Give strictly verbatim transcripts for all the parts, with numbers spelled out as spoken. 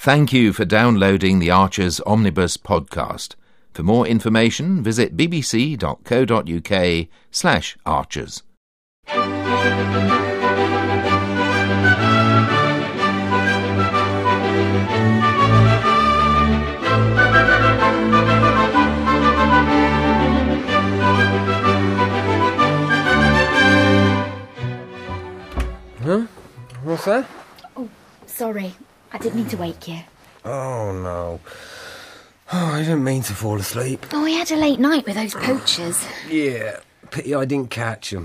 Thank you for downloading the Archers Omnibus podcast. For more information, visit bbc.co.uk slash archers. Huh? What's that? Oh, sorry. I didn't mean to wake you. Oh, no. Oh, I didn't mean to fall asleep. Oh, we had a late night with those poachers. Yeah, pity I didn't catch them.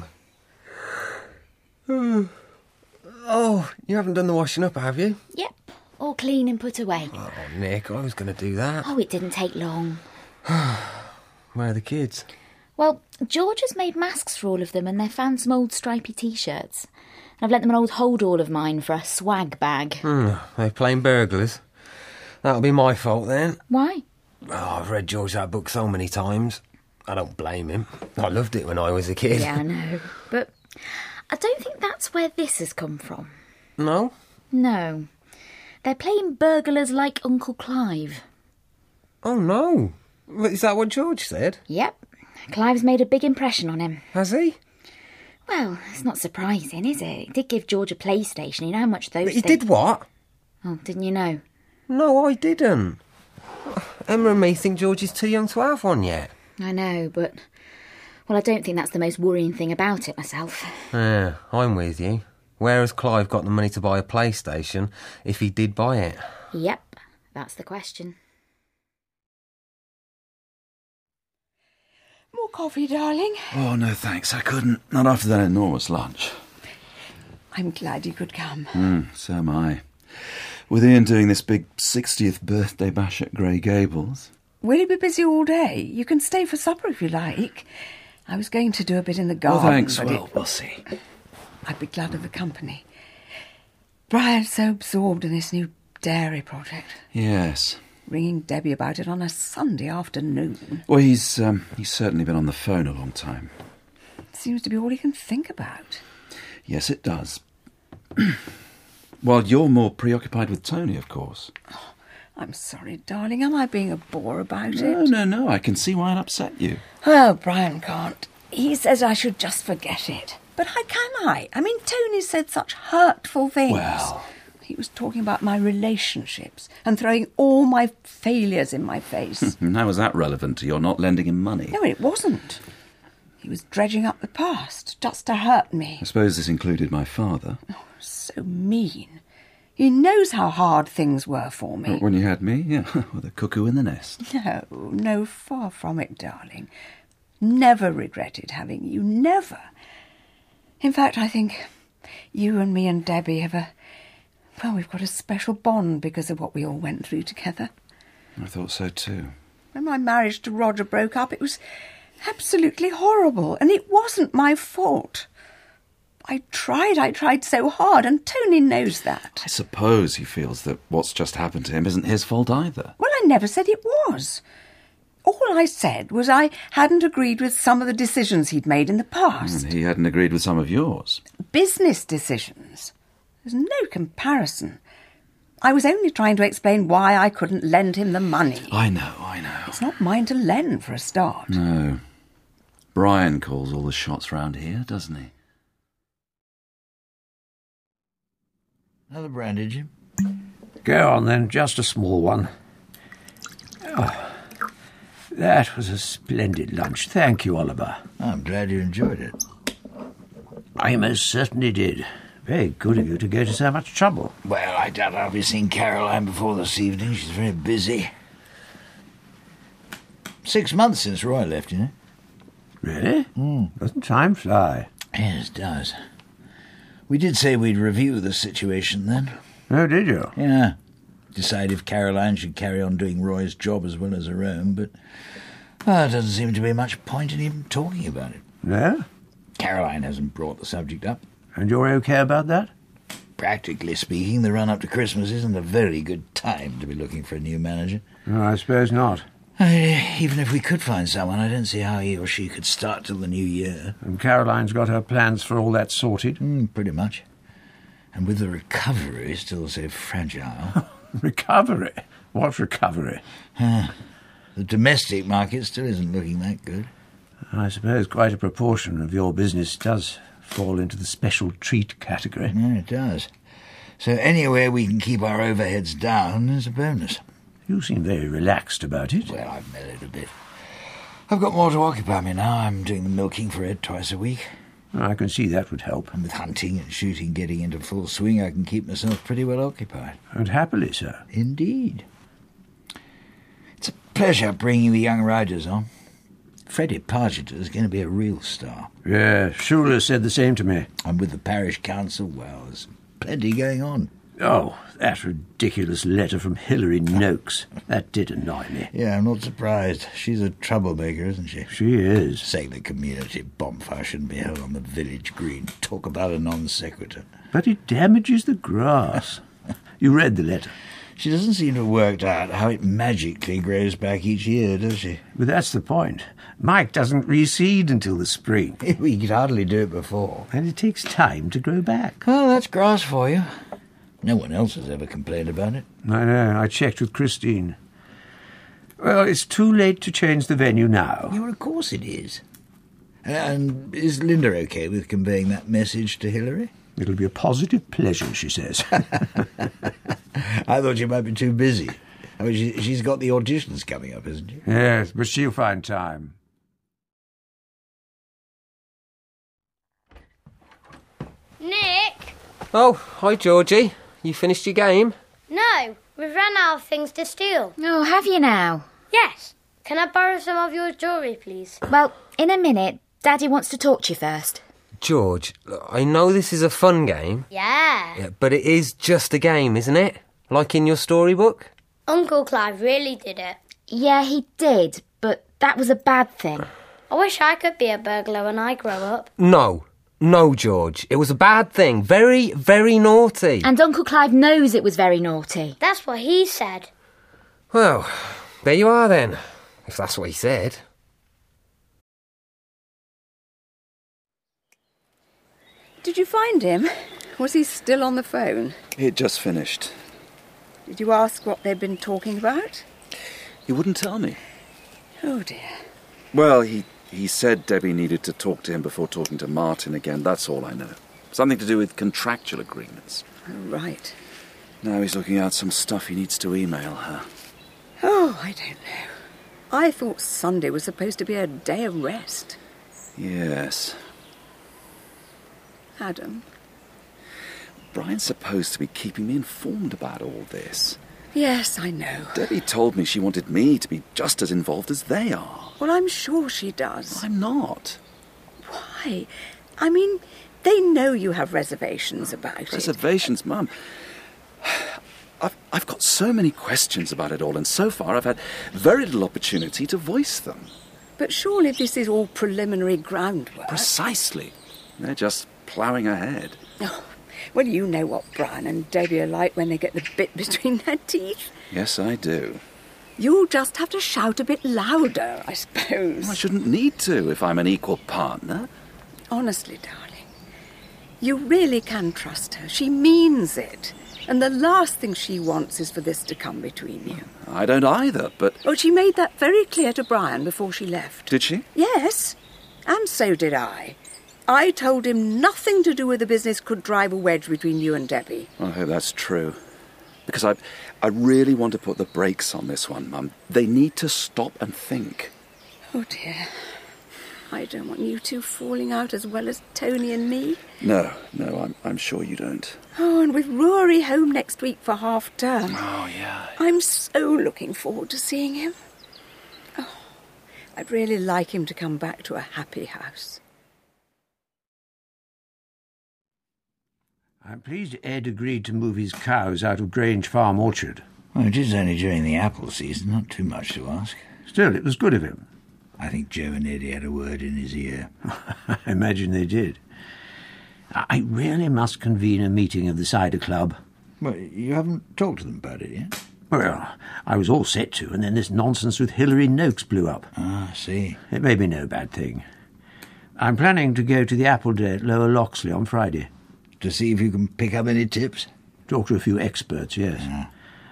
Oh, you haven't done the washing up, have you? Yep, all clean and put away. Oh, Nick, I was going to do that. Oh, it didn't take long. Where are the kids? Well, George has made masks for all of them and they found some old stripy T-shirts. I've lent them an old hold-all of mine for a swag bag. Hmm, they're playing burglars. That'll be my fault then. Why? Oh, I've read George that book so many times. I don't blame him. I loved it when I was a kid. Yeah, I know. But I don't think that's where this has come from. No? No. They're playing burglars like Uncle Clive. Oh, no. Is that what George said? Yep. Clive's made a big impression on him. Has he? Well, it's not surprising, is it? He did give George a PlayStation. You know how much those He things... did what? Oh, didn't you know? No, I didn't. Emma and me think George is too young to have one yet. I know, but... Well, I don't think that's the most worrying thing about it myself. Yeah, I'm with you. Where has Clive got the money to buy a PlayStation if he did buy it? Yep, that's the question. More coffee, darling? Oh, no thanks, I couldn't. Not after that enormous lunch. I'm glad you could come. Hmm, so am I. With Ian doing this big sixtieth birthday bash at Grey Gables. Will you be busy all day? You can stay for supper if you like. I was going to do a bit in the garden. Oh, thanks, but well, it... we'll see. I'd be glad of the company. Brian's so absorbed in this new dairy project. Yes. Ringing Debbie about it on a Sunday afternoon. Well, he's, um, he's certainly been on the phone a long time. Seems to be all he can think about. Yes, it does. Well, you're more preoccupied with Tony, of course. Oh, I'm sorry, darling. Am I being a bore about No, it? no, no. I can see why it upset you. Oh, Brian can't. He says I should just forget it. But how can I? I mean, Tony said such hurtful things. Well... He was talking about my relationships and throwing all my failures in my face. And how is that relevant to your not lending him money? No, it wasn't. He was dredging up the past just to hurt me. I suppose this included my father. Oh, so mean. He knows how hard things were for me. When you had me, yeah, with a cuckoo in the nest. No, no, far from it, darling. Never regretted having you, never. In fact, I think you and me and Debbie have a... Well, we've got a special bond because of what we all went through together. I thought so too. When my marriage to Roger broke up, it was absolutely horrible, and it wasn't my fault. I tried, I tried so hard, and Tony knows that. I suppose he feels that what's just happened to him isn't his fault either. Well, I never said it was. All I said was I hadn't agreed with some of the decisions he'd made in the past. And he hadn't agreed with some of yours. Business decisions. There's no comparison. I was only trying to explain why I couldn't lend him the money. I know, I know. It's not mine to lend for a start. No. Brian calls all the shots round here, doesn't he? Another brandy, Jim? Go on then, just a small one. Oh, that was a splendid lunch. Thank you, Oliver. I'm glad you enjoyed it. I most certainly did. Very good of you to go to so much trouble. Well, I doubt I'll be seeing Caroline before this evening. She's very busy. Six months since Roy left, you know. Really? Mm. Doesn't time fly? Yes, it does. We did say we'd review the situation then. Oh, did you? Yeah. Decide if Caroline should carry on doing Roy's job as well as her own, but well, there doesn't seem to be much point in even talking about it. No? Caroline hasn't brought the subject up. And you're okay about that? Practically speaking, the run-up to Christmas isn't a very good time to be looking for a new manager. No, I suppose not. I, even if we could find someone, I don't see how he or she could start till the new year. And Caroline's got her plans for all that sorted? Mm, pretty much. And with the recovery still so fragile... Recovery? What recovery? Uh, the domestic market still isn't looking that good. I suppose quite a proportion of your business does fall into the special treat category. Yeah, it does. So anywhere we can keep our overheads down is a bonus. You seem very relaxed about it. Well, I've mellowed a bit. I've got more to occupy me now. I'm doing the milking for Ed twice a week. I can see that would help. And with hunting and shooting getting into full swing, I can keep myself pretty well occupied. And happily, sir. Indeed. It's a pleasure bringing the young riders on. Freddie Pargeter is going to be a real star. Yeah, Schuler said the same to me. And with the parish council, well, there's plenty going on. Oh, that ridiculous letter from Hilary Noakes. That did annoy me. Yeah, I'm not surprised. She's a troublemaker, isn't she? She is. Saying the community bonfire shouldn't be held on the village green. Talk about a non sequitur. But it damages the grass. You read the letter? She doesn't seem to have worked out how it magically grows back each year, does she? But that's the point. Mike doesn't reseed until the spring. We could hardly do it before. And it takes time to grow back. Well, that's grass for you. No one else has ever complained about it. I know. I checked with Christine. Well, it's too late to change the venue now. Yeah, well, of course it is. And is Linda okay with conveying that message to Hilary? It'll be a positive pleasure, she says. I thought you might be too busy. I mean, she, she's got the auditions coming up, hasn't she? Yes, but she'll find time. Nick? Oh, hi, Georgie. You finished your game? No, we've run out of things to steal. Oh, have you now? Yes. Can I borrow some of your jewellery, please? Well, in a minute. Daddy wants to talk to you first. George, I know this is a fun game. Yeah. Yeah, but it is just a game, isn't it? Like in your storybook? Uncle Clive really did it. Yeah, he did, but that was a bad thing. I wish I could be a burglar when I grow up. No. No, George. It was a bad thing. Very, very naughty. And Uncle Clive knows it was very naughty. That's what he said. Well, there you are then, if that's what he said. Did you find him? Was he still on the phone? He'd just finished. Did you ask what they'd been talking about? He wouldn't tell me. Oh, dear. Well, he, he said Debbie needed to talk to him before talking to Martin again. That's all I know. Something to do with contractual agreements. Oh, right. Now he's looking out some stuff he needs to email her. Oh, I don't know. I thought Sunday was supposed to be a day of rest. Yes. Adam? Brian's supposed to be keeping me informed about all this. Yes, I know. Debbie told me she wanted me to be just as involved as they are. Well, I'm sure she does. I'm not. Why? I mean, they know you have reservations about it. Reservations, Mum? I've, I've got so many questions about it all, and so far I've had very little opportunity to voice them. But surely this is all preliminary groundwork. Precisely. They're just ploughing ahead. Oh, well, you know what Brian and Debbie are like when they get the bit between their teeth. Yes, I do. You'll just have to shout a bit louder, I suppose. Well, I shouldn't need to if I'm an equal partner. Honestly, darling, you really can trust her. She means it. And the last thing she wants is for this to come between you. I don't either, but... Oh, she made that very clear to Brian before she left. Did she? Yes, and so did I. I told him nothing to do with the business could drive a wedge between you and Debbie. I hope that's true. Because I, I really want to put the brakes on this one, Mum. They need to stop and think. Oh, dear. I don't want you two falling out as well as Tony and me. No, no, I'm, I'm sure you don't. Oh, and with Rory home next week for half term. Oh, yeah. I'm so looking forward to seeing him. Oh, I'd really like him to come back to a happy house. I'm pleased Ed agreed to move his cows out of Grange Farm orchard. Well, it is only during the apple season, not too much to ask. Still, it was good of him. I think Joe and Eddie had a word in his ear. I imagine they did. I really must convene a meeting of the cider club. Well, you haven't talked to them about it yet? Well, I was all set to, and then this nonsense with Hilary Noakes blew up. Ah, I see. It may be no bad thing. I'm planning to go to the apple day at Lower Loxley on Friday. To see if you can pick up any tips? Talk to a few experts, yes. Yeah.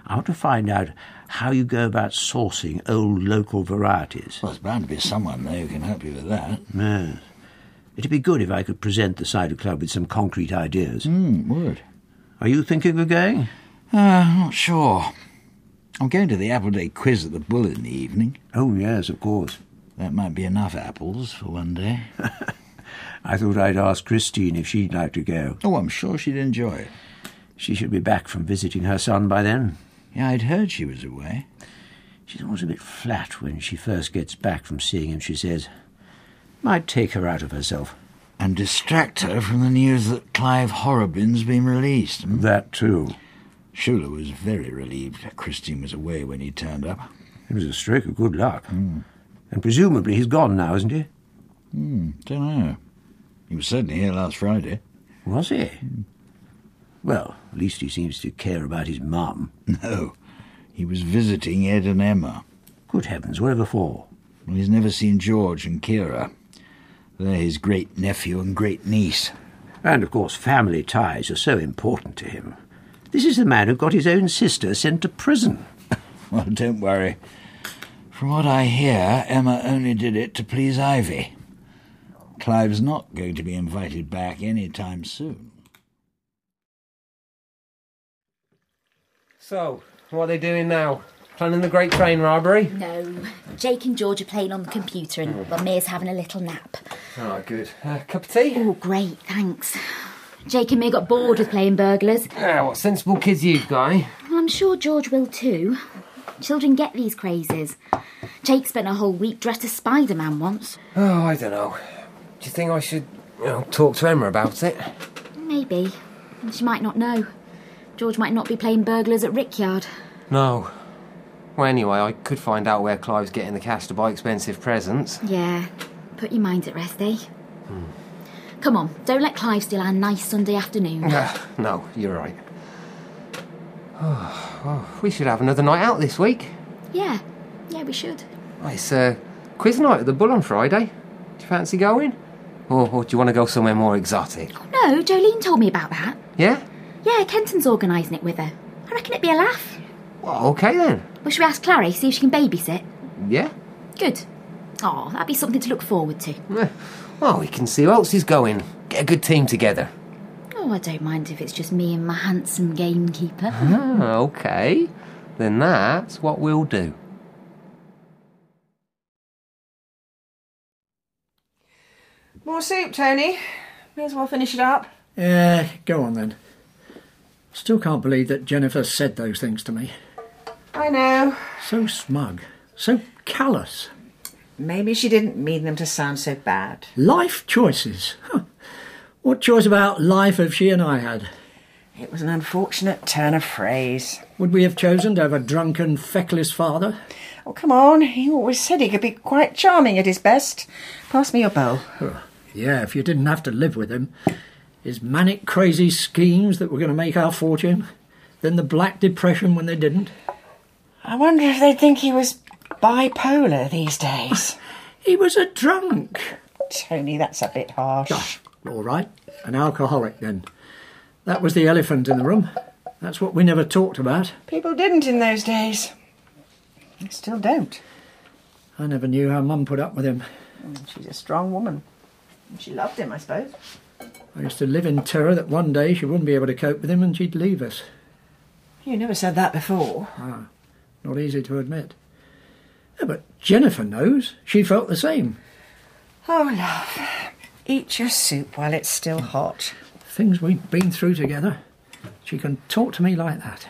I want to find out how you go about sourcing old local varieties. Well, there's bound to be someone there who can help you with that. Yes. It'd be good if I could present the cider club with some concrete ideas. Hmm, would. Are you thinking of going? Uh, I'm not sure. I'm going to the Apple Day quiz at the Bull in the evening. Oh, yes, of course. That might be enough apples for one day. I thought I'd ask Christine if she'd like to go. Oh, I'm sure she'd enjoy it. She should be back from visiting her son by then. Yeah, I'd heard she was away. She's always a bit flat when she first gets back from seeing him, she says. Might take her out of herself. And distract her from the news that Clive Horrobin's been released. Hmm? That too. Shula was very relieved that Christine was away when he turned up. It was a stroke of good luck. Mm. And presumably he's gone now, isn't he? Hmm, don't know. He was certainly here last Friday. Was he? Mm. Well, at least he seems to care about his mum. No, he was visiting Ed and Emma. Good heavens, wherever for? Well, he's never seen George and Kira. They're his great-nephew and great-niece. And, of course, family ties are so important to him. This is the man who got his own sister sent to prison. Well, don't worry. From what I hear, Emma only did it to please Ivy. Clive's not going to be invited back any time soon. So, what are they doing now? Planning the Great Train Robbery? No. Jake and George are playing on the computer and well, Mia's having a little nap. Oh, good. Uh, cup of tea? Oh, great, thanks. Jake and Mia got bored with playing burglars. Ah, what sensible kids you've got, eh? Well, I'm sure George will too. Children get these crazes. Jake spent a whole week dressed as Spider-Man once. Oh, I don't know. Do you think I should, you know, talk to Emma about it? Maybe. She might not know. George might not be playing burglars at Rickyard. No. Well, anyway, I could find out where Clive's getting the cash to buy expensive presents. Yeah. Put your mind at rest, eh? Hmm. Come on, don't let Clive steal our nice Sunday afternoon. No, you're right. Oh, well, we should have another night out this week. Yeah. Yeah, we should. Well, it's uh, quiz night at the Bull on Friday. Do you fancy going? Or, or do you want to go somewhere more exotic? Oh, no, Jolene told me about that. Yeah? Yeah, Kenton's organising it with her. I reckon it'd be a laugh. Well, OK then. Well, should we ask Clary, see if she can babysit? Yeah. Good. Oh, that'd be something to look forward to. Yeah. Well, we can see who else is going. Get a good team together. Oh, I don't mind if it's just me and my handsome gamekeeper. Ah, OK. Then that's what we'll do. More soup, Tony. May as well finish it up. Yeah, go on then. Still can't believe that Jennifer said those things to me. I know. So smug. So callous. Maybe she didn't mean them to sound so bad. Life choices. Huh. What choice about life have she and I had? It was an unfortunate turn of phrase. Would we have chosen to have a drunken, feckless father? Oh, come on. He always said he could be quite charming at his best. Pass me your bowl. Oh, yeah, if you didn't have to live with him. His manic, crazy schemes that were going to make our fortune. Then the Black Depression when they didn't. I wonder if they'd think he was bipolar these days. He was a drunk. Tony, that's a bit harsh. Oh, all right, an alcoholic then. That was the elephant in the room. That's what we never talked about. People didn't in those days. They still don't. I never knew how Mum put up with him. She's a strong woman. She loved him, I suppose. I used to live in terror that one day she wouldn't be able to cope with him and she'd leave us. You never said that before. Ah, not easy to admit. Yeah, but Jennifer knows. She felt the same. Oh, love. Eat your soup while it's still hot. Things we've been through together. She can talk to me like that.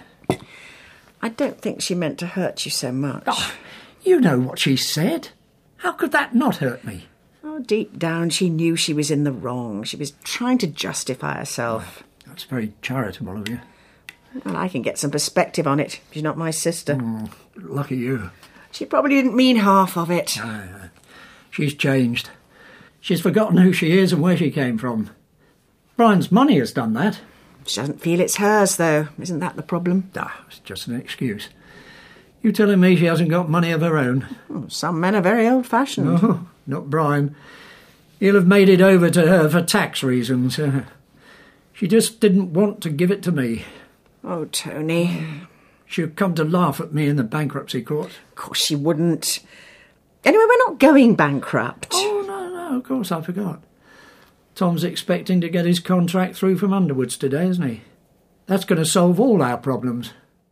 I don't think she meant to hurt you so much. Oh, you know what she said. How could that not hurt me? Oh, deep down she knew she was in the wrong. She was trying to justify herself. Oh, that's very charitable of you. Well, I can get some perspective on it. She's not my sister. Mm, lucky you. She probably didn't mean half of it. Uh, she's changed. She's forgotten who she is and where she came from. Brian's money has done that. She doesn't feel it's hers, though. Isn't that the problem? Ah, it's just an excuse. You telling me she hasn't got money of her own? Oh, some men are very old-fashioned. No, not Brian. He'll have made it over to her for tax reasons. Uh, she just didn't want to give it to me. Oh, Tony. She'd come to laugh at me in the bankruptcy court. Of course she wouldn't. Anyway, we're not going bankrupt. Oh, no, no, of course I forgot. Tom's expecting to get his contract through from Underwoods today, isn't he? That's going to solve all our problems.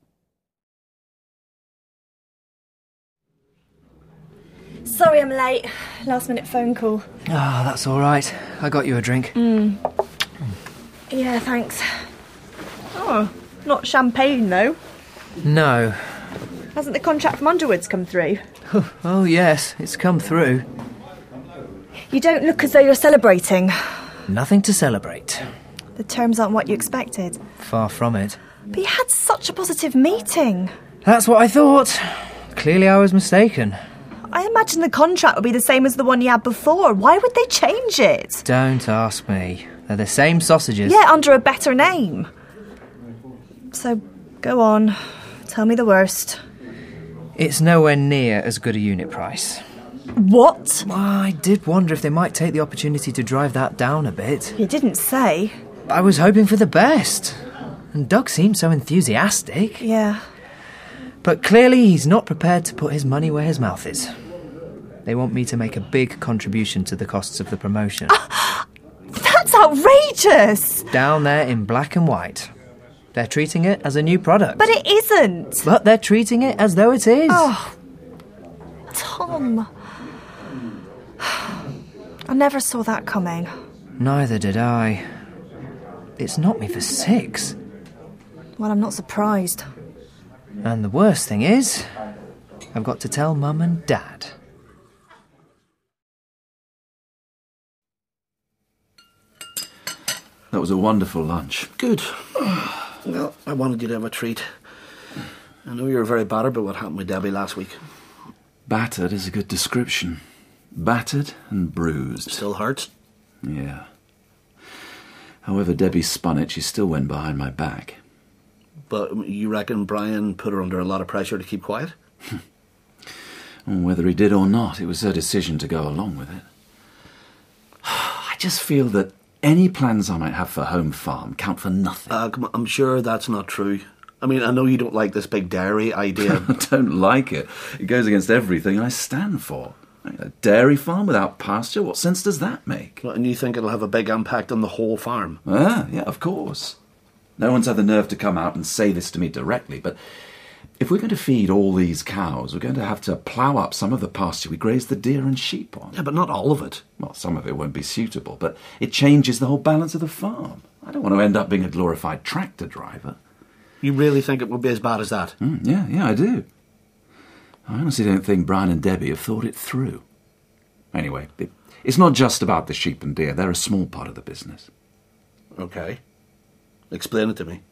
Sorry I'm late. Last minute phone call. Ah, oh, that's all right. I got you a drink. Mm. Yeah, thanks. Oh, not champagne, though. No. Hasn't the contract from Underwoods come through? Oh, yes, it's come through. You don't look as though you're celebrating. Nothing to celebrate. The terms aren't what you expected. Far from it. But you had such a positive meeting. That's what I thought. Clearly I was mistaken. I imagine the contract would be the same as the one you had before. Why would they change it? Don't ask me. They're the same sausages. Yeah, under a better name. So, go on. Tell me the worst. It's nowhere near as good a unit price. What? Well, I did wonder if they might take the opportunity to drive that down a bit. You didn't say. I was hoping for the best. And Doug seemed so enthusiastic. Yeah. But clearly he's not prepared to put his money where his mouth is. They want me to make a big contribution to the costs of the promotion. Uh, that's outrageous! Down there in black and white. They're treating it as a new product. But it isn't. But they're treating it as though it is. Oh, Tom. I never saw that coming. Neither did I. It's knocked me for six. Well, I'm not surprised. And the worst thing is, I've got to tell Mum and Dad. That was a wonderful lunch. Good. Well, I wanted you to have a treat. I know you were very battered about what happened with Debbie last week. Battered is a good description. Battered and bruised. Still hurts? Yeah. However Debbie spun it, she still went behind my back. But you reckon Brian put her under a lot of pressure to keep quiet? Whether he did or not, it was her decision to go along with it. I just feel that any plans I might have for Home Farm count for nothing. Uh, come on, I'm sure that's not true. I mean, I know you don't like this big dairy idea. I don't like it. It goes against everything I stand for. A dairy farm without pasture? What sense does that make? Well, and you think it'll have a big impact on the whole farm? Ah, yeah, of course. No one's had the nerve to come out and say this to me directly, but if we're going to feed all these cows, we're going to have to plough up some of the pasture we graze the deer and sheep on. Yeah, but not all of it. Well, some of it won't be suitable, but it changes the whole balance of the farm. I don't want to end up being a glorified tractor driver. You really think it will be as bad as that? Mm, yeah, yeah, I do. I honestly don't think Brian and Debbie have thought it through. Anyway, it, it's not just about the sheep and deer. They're a small part of the business. Okay. Explain it to me.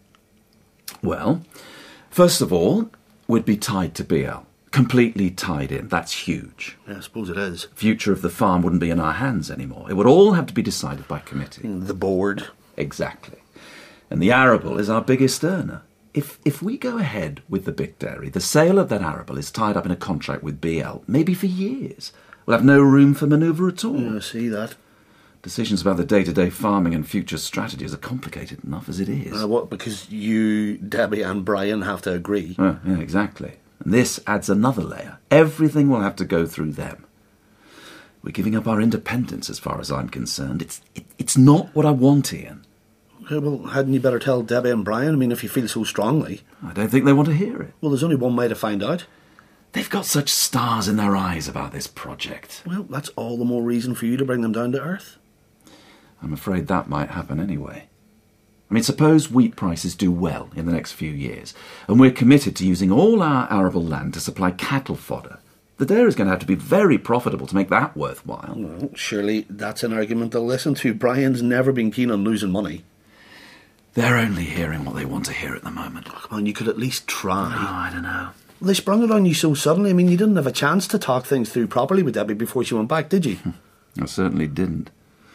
Well, first of all, we'd be tied to B L. Completely tied in. That's huge. Yeah, I suppose it is. Future of the farm wouldn't be in our hands anymore. It would all have to be decided by committee. The board. Exactly. And the arable is our biggest earner. If if we go ahead with the big dairy, the sale of that arable is tied up in a contract with B L, maybe for years. We'll have no room for manoeuvre at all. Yeah, I see that. Decisions about the day-to-day farming and future strategies are complicated enough as it is. Uh, what, because you, Debbie and Brian have to agree? Uh, yeah, exactly. And this adds another layer. Everything will have to go through them. We're giving up our independence as far as I'm concerned. It's it, it's not what I want, Ian. Okay, well, hadn't you better tell Debbie and Brian? I mean, if you feel so strongly. I don't think they want to hear it. Well, there's only one way to find out. They've got such stars in their eyes about this project. Well, that's all the more reason for you to bring them down to earth. I'm afraid that might happen anyway. I mean, suppose wheat prices do well in the next few years, and we're committed to using all our arable land to supply cattle fodder. The dairy's going to have to be very profitable to make that worthwhile. Well, surely that's an argument they'll listen to. Brian's never been keen on losing money. They're only hearing what they want to hear at the moment. Oh, come on, you could at least try. Oh, I don't know. They sprung it on you so suddenly. I mean, you didn't have a chance to talk things through properly with Debbie before she went back, did you? I certainly didn't.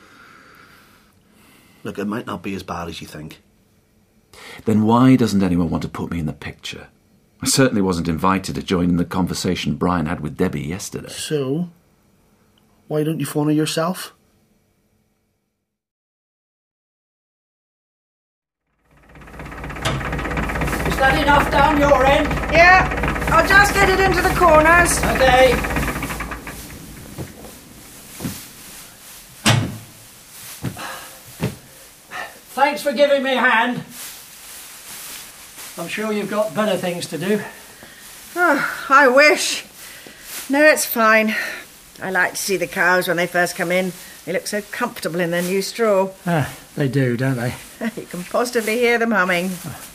Look, it might not be as bad as you think. Then why doesn't anyone want to put me in the picture? I certainly wasn't invited to join in the conversation Brian had with Debbie yesterday. So, why don't you phone her yourself? Is that enough down your end? Yeah, I'll just get it into the corners. Okay. Thanks for giving me a hand. I'm sure you've got better things to do. Oh, I wish. No, it's fine. I like to see the cows when they first come in. They look so comfortable in their new straw. Ah, they do, don't they? You can positively hear them humming.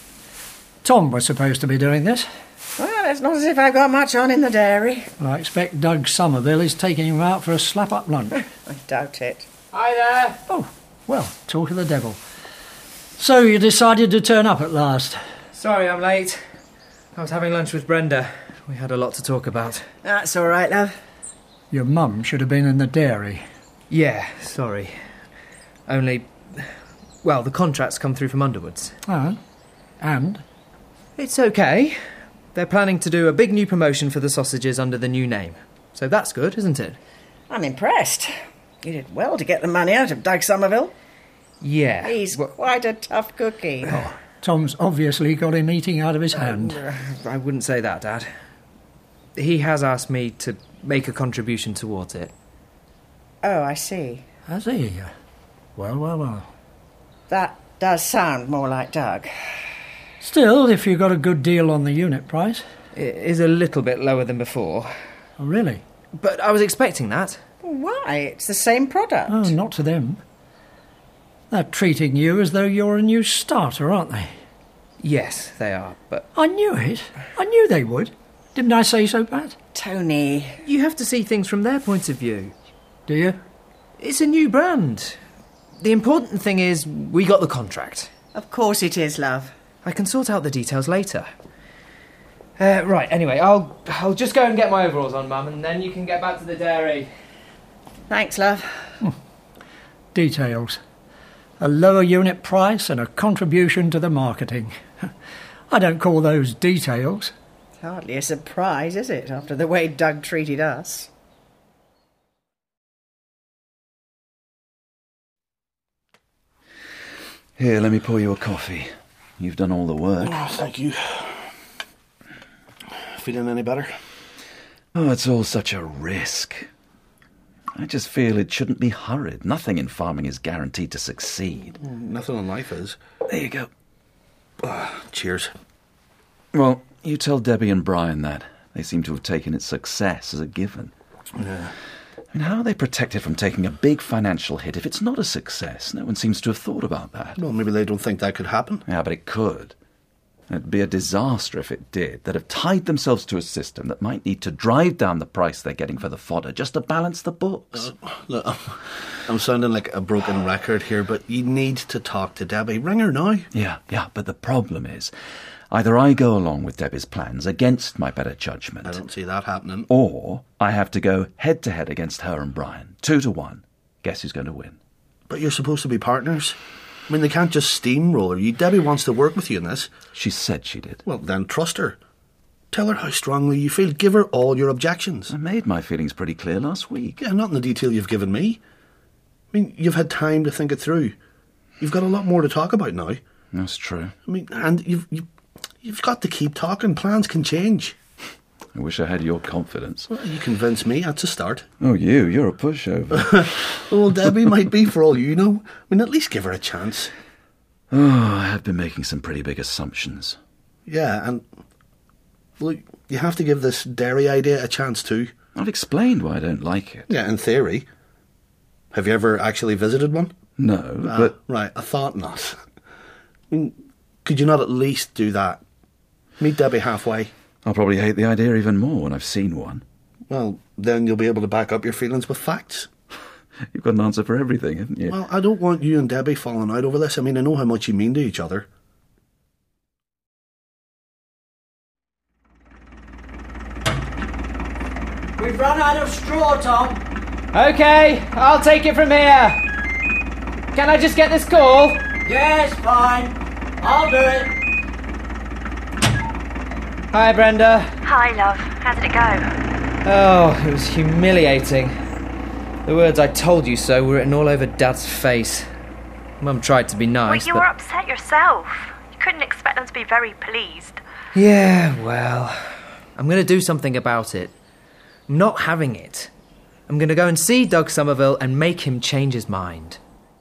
Tom was supposed to be doing this. Well, it's not as if I've got much on in the dairy. Well, I expect Doug Somerville is taking him out for a slap-up lunch. I doubt it. Hi there. Oh, well, talk of the devil. So you decided to turn up at last? Sorry I'm late. I was having lunch with Brenda. We had a lot to talk about. That's all right, love. Your mum should have been in the dairy. Yeah, sorry. Only... Well, the contract's come through from Underwoods. Oh, and? It's okay. They're planning to do a big new promotion for the sausages under the new name. So that's good, isn't it? I'm impressed. You did well to get the money out of Doug Somerville. Yeah. He's well, quite a tough cookie. Oh, Tom's obviously got him eating out of his hand. Uh, I wouldn't say that, Dad. He has asked me to make a contribution towards it. Oh, I see. Has he? Well, well, well. That does sound more like Doug. Still, if you got a good deal on the unit price. It is a little bit lower than before. Oh, really? But I was expecting that. Why? It's the same product. Oh, not to them. They're treating you as though you're a new starter, aren't they? Yes, they are, but... I knew it. I knew they would. Didn't I say so, Pat? Tony. You have to see things from their point of view. Do you? It's a new brand. The important thing is we got the contract. Of course it is, love. I can sort out the details later. Uh, right, anyway, I'll I'll just go and get my overalls on, Mum, and then you can get back to the dairy. Thanks, love. Hmm. Details. A lower unit price and a contribution to the marketing. I don't call those details. It's hardly a surprise, is it, after the way Doug treated us? Here, let me pour you a coffee. You've done all the work. Oh, thank you. Feeling any better? Oh, it's all such a risk. I just feel it shouldn't be hurried. Nothing in farming is guaranteed to succeed. Nothing in life is. There you go. Oh, cheers. Well, you tell Debbie and Brian that. They seem to have taken its success as a given. Yeah. I mean, how are they protected from taking a big financial hit if it's not a success? No one seems to have thought about that. Well, maybe they don't think that could happen. Yeah, but it could. It'd be a disaster if it did. They'd have tied themselves to a system that might need to drive down the price they're getting for the fodder just to balance the books. Uh, look, I'm sounding like a broken record here, but you need to talk to Debbie. Ring her now. Yeah, yeah, but the problem is, either I go along with Debbie's plans against my better judgment. I don't see that happening. Or I have to go head-to-head against her and Brian. Two to one. Guess who's going to win? But you're supposed to be partners. I mean, they can't just steamroller you. Debbie wants to work with you in this. She said she did. Well, then trust her. Tell her how strongly you feel. Give her all your objections. I made my feelings pretty clear last week. Yeah, not in the detail you've given me. I mean, you've had time to think it through. You've got a lot more to talk about now. That's true. I mean, and you've, you've, you've got to keep talking. Plans can change. I wish I had your confidence. Well, you convinced me. That's a start. Oh, you? You're a pushover. Well, Debbie might be for all you know. I mean, at least give her a chance. Oh, I have been making some pretty big assumptions. Yeah, and look, you have to give this dairy idea a chance too. I've explained why I don't like it. Yeah, in theory. Have you ever actually visited one? No, ah, but... Right, I thought not. I mean, could you not at least do that? Meet Debbie halfway. I'll probably hate the idea even more when I've seen one. Well, then you'll be able to back up your feelings with facts. You've got an answer for everything, haven't you? Well, I don't want you and Debbie falling out over this. I mean, I know how much you mean to each other. We've run out of straw, Tom. Okay, I'll take it from here. Can I just get this call? Yes, fine. I'll do it. Hi, Brenda. Hi, love. How did it go? Oh, it was humiliating. The words "I told you so" were written all over Dad's face. Mum tried to be nice, Well, you but... were upset yourself. You couldn't expect them to be very pleased. Yeah, well, I'm going to do something about it. I'm not having it. I'm going to go and see Doug Somerville and make him change his mind.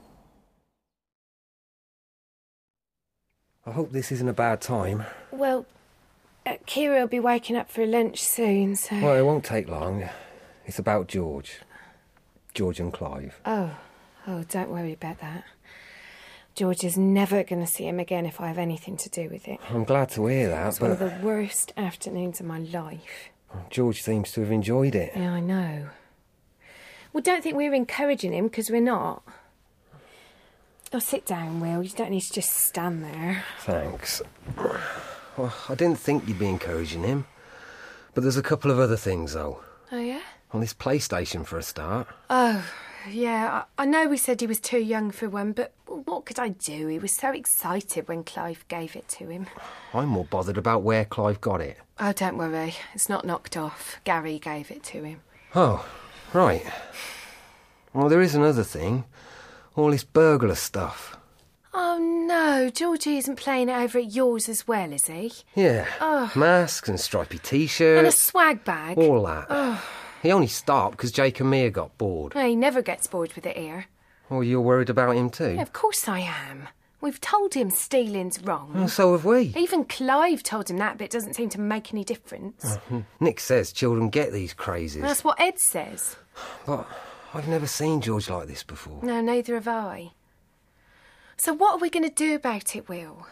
I hope this isn't a bad time. Well, uh, Kira will be waking up for lunch soon, so... Well, it won't take long. It's about George. George and Clive. Oh, oh, don't worry about that. George is never going to see him again if I have anything to do with it. I'm glad to hear that, It's but... one of the worst afternoons of my life. George seems to have enjoyed it. Yeah, I know. Well, don't think we're encouraging him, because we're not. Oh, sit down, Will. You don't need to just stand there. Thanks. Well, I didn't think you'd be encouraging him. But there's a couple of other things, though. Oh, yeah? On this PlayStation, for a start. Oh, yeah. I, I know we said he was too young for one, but what could I do? He was so excited when Clive gave it to him. I'm more bothered about where Clive got it. Oh, don't worry. It's not knocked off. Gary gave it to him. Oh, right. Well, there is another thing. All this burglar stuff. Oh, no. Georgie isn't playing it over at yours as well, is he? Yeah. Oh. Masks and stripy T-shirts. And a swag bag. All that. Oh. He only stopped because Jake and Mia got bored. He never gets bored with it here. Oh, you're worried about him too? Yeah, of course I am. We've told him stealing's wrong. Well, so have we. Even Clive told him that, but it doesn't seem to make any difference. Oh, Nick says children get these crazes. That's what Ed says. But I've never seen George like this before. No, neither have I. So what are we going to do about it, Will?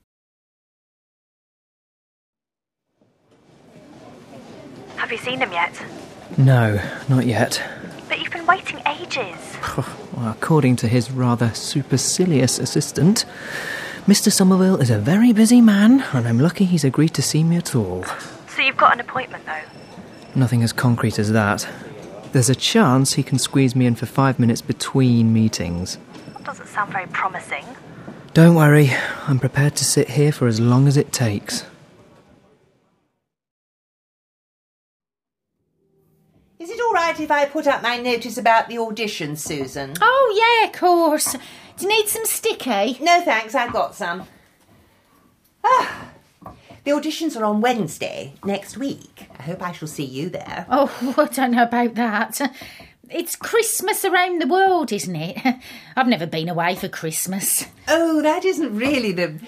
Have you seen him yet? No, not yet. But you've been waiting ages. Well, according to his rather supercilious assistant, Mister Somerville is a very busy man, and I'm lucky he's agreed to see me at all. So you've got an appointment, though? Nothing as concrete as that. There's a chance he can squeeze me in for five minutes between meetings. That doesn't sound very promising. Don't worry, I'm prepared to sit here for as long as it takes. Is it all right if I put up my notice about the audition, Susan? Oh, yeah, of course. Do you need some sticky? No, thanks, I've got some. Ah, the auditions are on Wednesday, next week. I hope I shall see you there. Oh, I don't know about that. It's Christmas around the world, isn't it? I've never been away for Christmas. Oh, that isn't really the...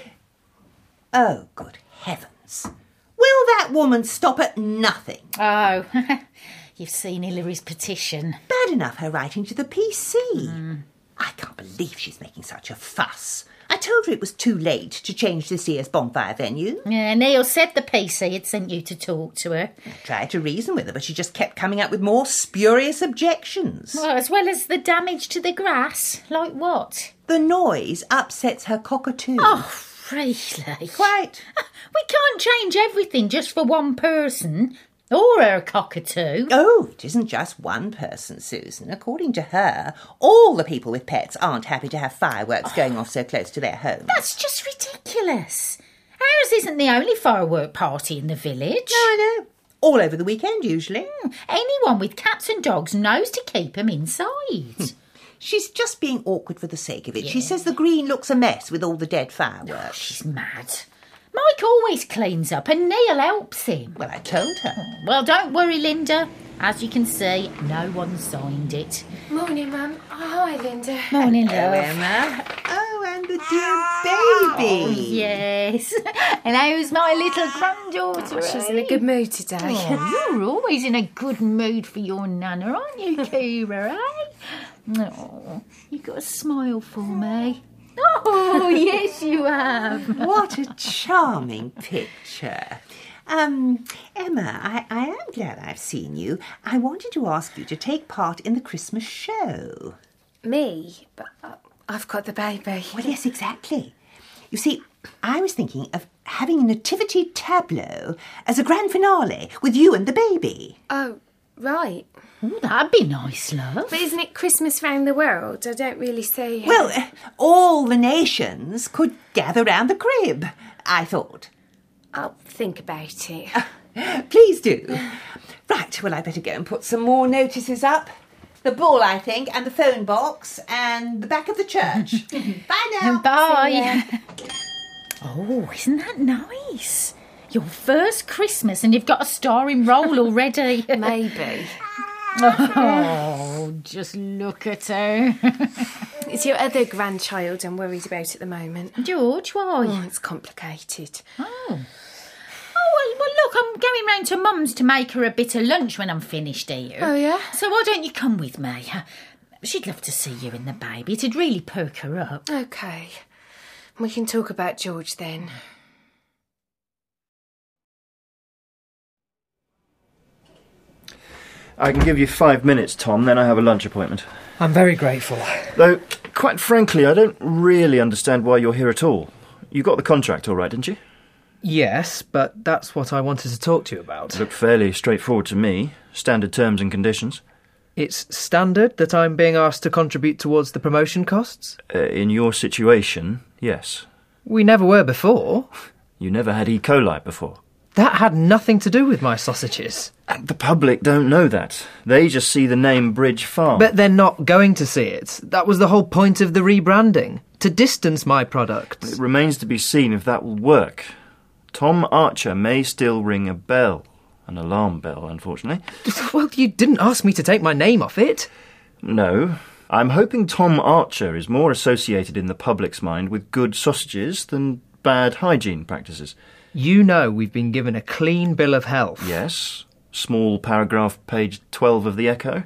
Oh, good heavens. Will that woman stop at nothing? Oh, you've seen Hillary's petition. Bad enough her writing to the P C. Mm. I can't believe she's making such a fuss. I told her it was too late to change this year's bonfire venue. Yeah, Neil said the P C had sent you to talk to her. I tried to reason with her, but she just kept coming up with more spurious objections. Well, as well as the damage to the grass. Like what? The noise upsets her cockatoo. Oh, really? Quite. We can't change everything just for one person. Or her cockatoo. Oh, it isn't just one person, Susan. According to her, all the people with pets aren't happy to have fireworks going off so close to their homes. That's just ridiculous. Ours isn't the only firework party in the village. No, I know. All over the weekend, usually. Mm, anyone with cats and dogs knows to keep them inside. She's just being awkward for the sake of it. Yeah. She says the green looks a mess with all the dead fireworks. Oh, she's mad. Mike always cleans up and Neil helps him. Well, I told her. Well, don't worry, Linda. As you can see, no one signed it. Morning, Mum. Oh, hi, Linda. Morning, Hello, love. Emma. Oh, and the dear baby. Oh, yes. And how's my little granddaughter? Oh, she's eh? in a good mood today. Oh, you're always in a good mood for your nana, aren't you, Kira, eh? Oh, you've got a smile for me. Oh, yes, you have. What a charming picture. Um, Emma, I, I am glad I've seen you. I wanted to ask you to take part in the Christmas show. Me? But uh, I've got the baby. Well, yes, exactly. You see, I was thinking of having a nativity tableau as a grand finale with you and the baby. Oh, right. Ooh, that'd be nice, love. But isn't it Christmas round the world? I don't really see how... Well, uh, all the nations could gather round the crib, I thought. I'll think about it. Uh, please do. Right, well, I better go and put some more notices up. The ball, I think, and the phone box, and the back of the church. Bye now. Bye. Oh, isn't that nice? Your first Christmas and you've got a starring role already. Maybe. Oh, just look at her. It's your other grandchild I'm worried about at the moment. George, why? Oh, it's complicated. Oh. Oh, well, well, look, I'm going round to Mum's to make her a bit of lunch when I'm finished here. Oh, yeah? So why don't you come with me? She'd love to see you and the baby. It'd really perk her up. OK. We can talk about George then. I can give you five minutes, Tom, then I have a lunch appointment. I'm very grateful. Though, quite frankly, I don't really understand why you're here at all. You got the contract all right, didn't you? Yes, but that's what I wanted to talk to you about. Looked fairly straightforward to me. Standard terms and conditions. It's standard that I'm being asked to contribute towards the promotion costs? Uh, in your situation, yes. We never were before. You never had E. coli before. That had nothing to do with my sausages. The public don't know that. They just see the name Bridge Farm. But they're not going to see it. That was the whole point of the rebranding. To distance my products. It remains to be seen if that will work. Tom Archer may still ring a bell. An alarm bell, unfortunately. Well, you didn't ask me to take my name off it. No. I'm hoping Tom Archer is more associated in the public's mind with good sausages than bad hygiene practices. You know we've been given a clean bill of health. Yes. Small paragraph, page twelve of the Echo.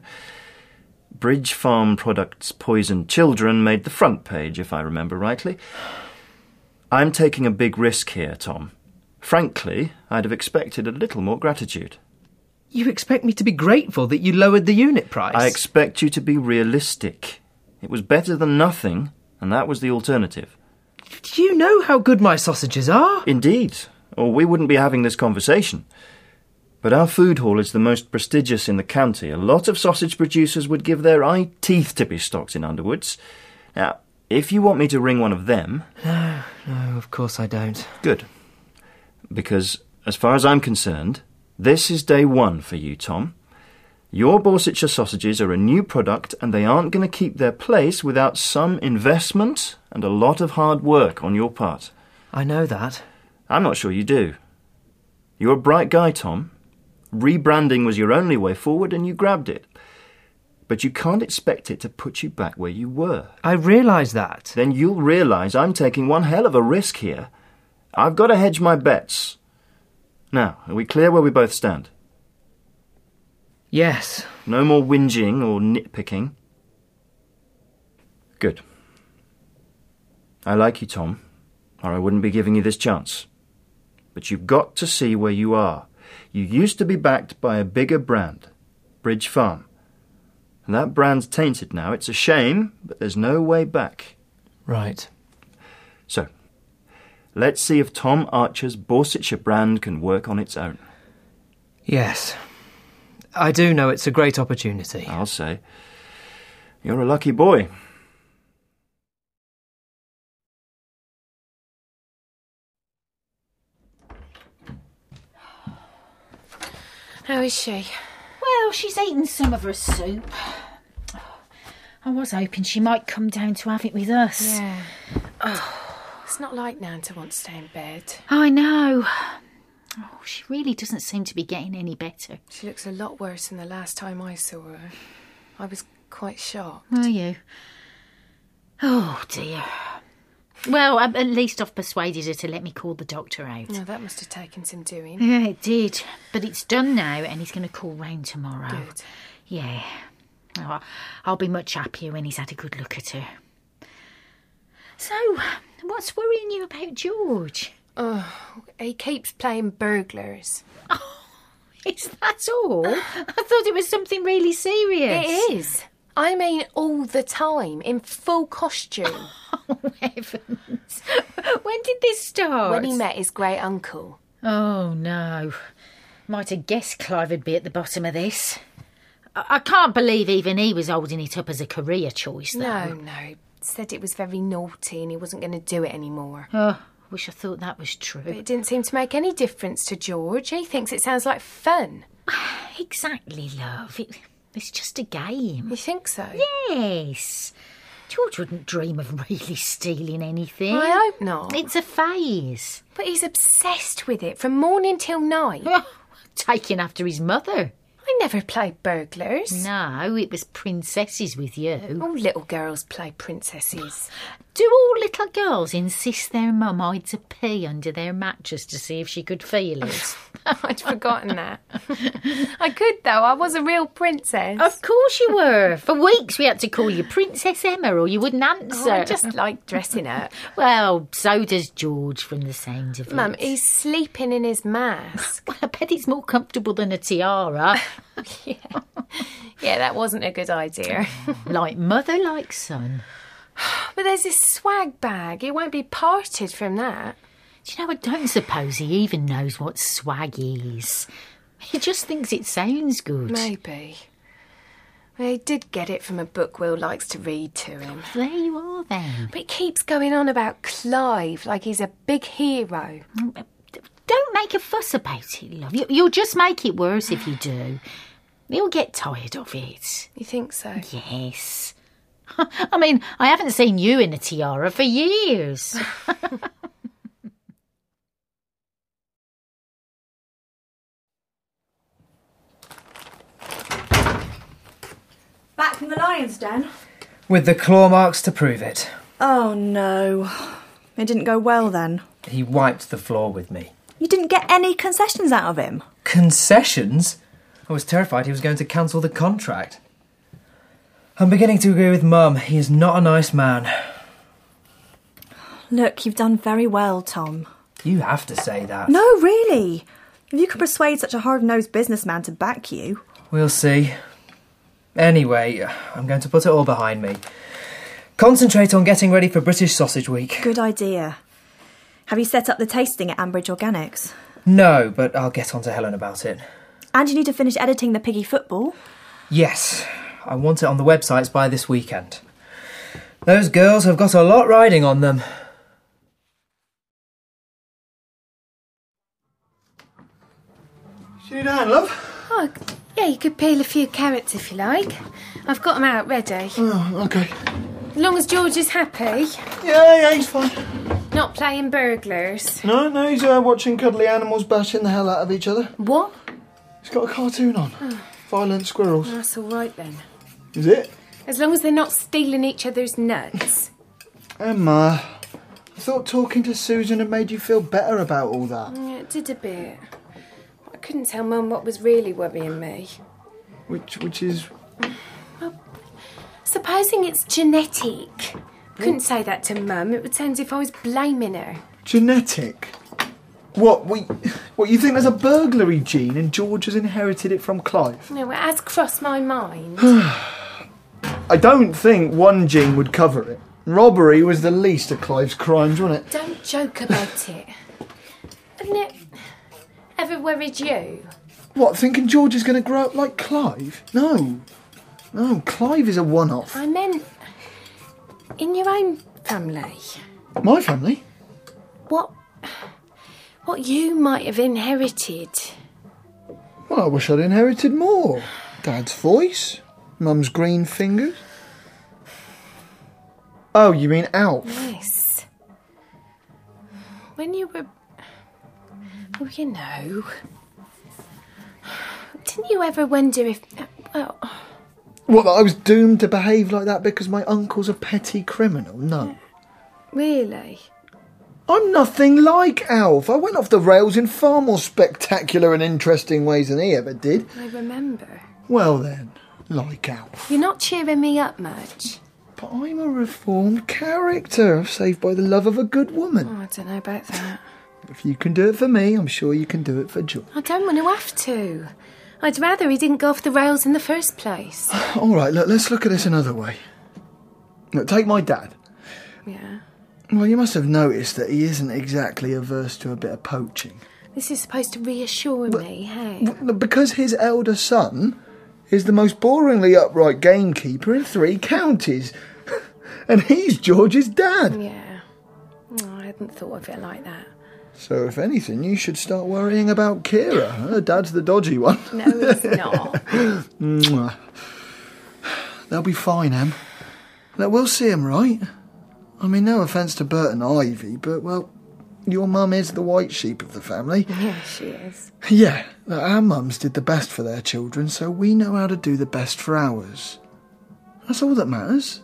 Bridge Farm products poison children made the front page, if I remember rightly. I'm taking a big risk here, Tom. Frankly, I'd have expected a little more gratitude. You expect me to be grateful that you lowered the unit price? I expect you to be realistic. It was better than nothing, and that was the alternative. Do you know how good my sausages are? Indeed, or we wouldn't be having this conversation. But our food hall is the most prestigious in the county. A lot of sausage producers would give their eye teeth to be stocked in Underwoods. Now, if you want me to ring one of them... No, no, of course I don't. Good. Because, as far as I'm concerned, this is day one for you, Tom. Your Borsetshire sausages are a new product and they aren't going to keep their place without some investment and a lot of hard work on your part. I know that. I'm not sure you do. You're a bright guy, Tom. Rebranding was your only way forward and you grabbed it. But you can't expect it to put you back where you were. I realise that. Then you'll realise I'm taking one hell of a risk here. I've got to hedge my bets. Now, are we clear where we both stand? Yes. No more whinging or nitpicking. Good. I like you, Tom, or I wouldn't be giving you this chance. But you've got to see where you are. You used to be backed by a bigger brand, Bridge Farm. And that brand's tainted now. It's a shame, but there's no way back. Right. So, let's see if Tom Archer's Borsetshire brand can work on its own. Yes. I do know it's a great opportunity. I'll say. You're a lucky boy. How is she? Well, she's eaten some of her soup. I was hoping she might come down to have it with us. Yeah. Oh, it's not like Nan to want to stay in bed. I know. Oh, she really doesn't seem to be getting any better. She looks a lot worse than the last time I saw her. I was quite shocked. Were you? Oh, dear. Well, at least I've persuaded her to let me call the doctor out. No, that must have taken some doing. Yeah, it did. But it's done now, and he's going to call round tomorrow. Good. Yeah. Oh, I'll be much happier when he's had a good look at her. So, what's worrying you about George? Oh, he keeps playing burglars. Oh, is that all? I thought it was something really serious. It is. I mean, all the time, in full costume. Oh, heavens. When did this start? When he met his great uncle. Oh, no. Might have guessed Clive would be at the bottom of this. I, I can't believe even he was holding it up as a career choice, though. No, no. Said it was very naughty and he wasn't going to do it anymore. Oh, wish I thought that was true. But it didn't seem to make any difference to George. He thinks it sounds like fun. Exactly, love. It, it's just a game. You think so? Yes. George wouldn't dream of really stealing anything. I hope not. It's a phase. But he's obsessed with it from morning till night. Taking after his mother. I never played burglars. No, it was princesses with you. All little girls play princesses. Do all little girls insist their mum hides a pea under their mattress to see if she could feel it? I'd forgotten that. I could, though. I was a real princess. Of course you were. For weeks we had to call you Princess Emma or you wouldn't answer. Oh, I just like dressing up. Well, so does George from the sound of it. Mum, he's sleeping in his mask. Well, I bet it's more comfortable than a tiara. yeah. yeah, that wasn't a good idea. Like mother, like son. But there's this swag bag. He won't be parted from that. Do you know, I don't suppose he even knows what swag is. He just thinks it sounds good. Maybe. Well, he did get it from a book Will likes to read to him. There you are, then. But he keeps going on about Clive like he's a big hero. Don't make a fuss about it, love. You'll just make it worse if you do. He'll get tired of it. You think so? Yes. I mean, I haven't seen you in a tiara for years. Back from the lion's den? With the claw marks to prove it. Oh no. It didn't go well then. He wiped the floor with me. You didn't get any concessions out of him? Concessions? I was terrified he was going to cancel the contract. I'm beginning to agree with Mum. He is not a nice man. Look, you've done very well, Tom. You have to say that. No, really. If you could persuade such a hard-nosed businessman to back you... We'll see. Anyway, I'm going to put it all behind me. Concentrate on getting ready for British Sausage Week. Good idea. Have you set up the tasting at Ambridge Organics? No, but I'll get on to Helen about it. And you need to finish editing the Piggy Football? Yes. I want it on the websites by this weekend. Those girls have got a lot riding on them. Sit down, love. Oh, yeah, you could peel a few carrots if you like. I've got them out ready. Oh, OK. As long as George is happy. Yeah, yeah, he's fine. Not playing burglars. No, no, he's uh, watching cuddly animals bashing the hell out of each other. What? He's got a cartoon on. Oh. Violent squirrels. That's all right then. Is it? As long as they're not stealing each other's nuts. Emma, I thought talking to Susan had made you feel better about all that. Yeah, it did a bit. I couldn't tell Mum what was really worrying me. Which, which is... Well, supposing it's genetic. Couldn't say that to Mum. It would sound as if I was blaming her. Genetic? What, we, what, you think there's a burglary gene and George has inherited it from Clive? No, it has crossed my mind. I don't think one gene would cover it. Robbery was the least of Clive's crimes, wasn't it? Don't joke about it. Hasn't it ever worried you? What, thinking George is going to grow up like Clive? No. No, Clive is a one-off. I meant in your own family. My family? What... What you might have inherited. Well, I wish I'd inherited more. Dad's voice, Mum's green fingers. Oh, you mean Alf? Yes. When you were... Oh, you know... Didn't you ever wonder if... Well... What, that I was doomed to behave like that because my uncle's a petty criminal? No. Really? I'm nothing like Alf. I went off the rails in far more spectacular and interesting ways than he ever did. I remember. Well then, like Alf. You're not cheering me up much. But I'm a reformed character, saved by the love of a good woman. Oh, I don't know about that. If you can do it for me, I'm sure you can do it for George. I don't want to have to. I'd rather he didn't go off the rails in the first place. All right, look, let's look at this another way. Look, take my dad. Yeah. Well, you must have noticed that he isn't exactly averse to a bit of poaching. This is supposed to reassure but, me, hey? Because his elder son is the most boringly upright gamekeeper in three counties. And he's George's dad. Yeah. Oh, I hadn't thought of it like that. So, if anything, you should start worrying about Kira. Her dad's the dodgy one. No, he's not. They'll be fine, Em. Now, we'll see him, right? I mean, no offence to Bert and Ivy, but, well, your mum is the white sheep of the family. Yeah, she is. Yeah, our mums did the best for their children, so we know how to do the best for ours. That's all that matters.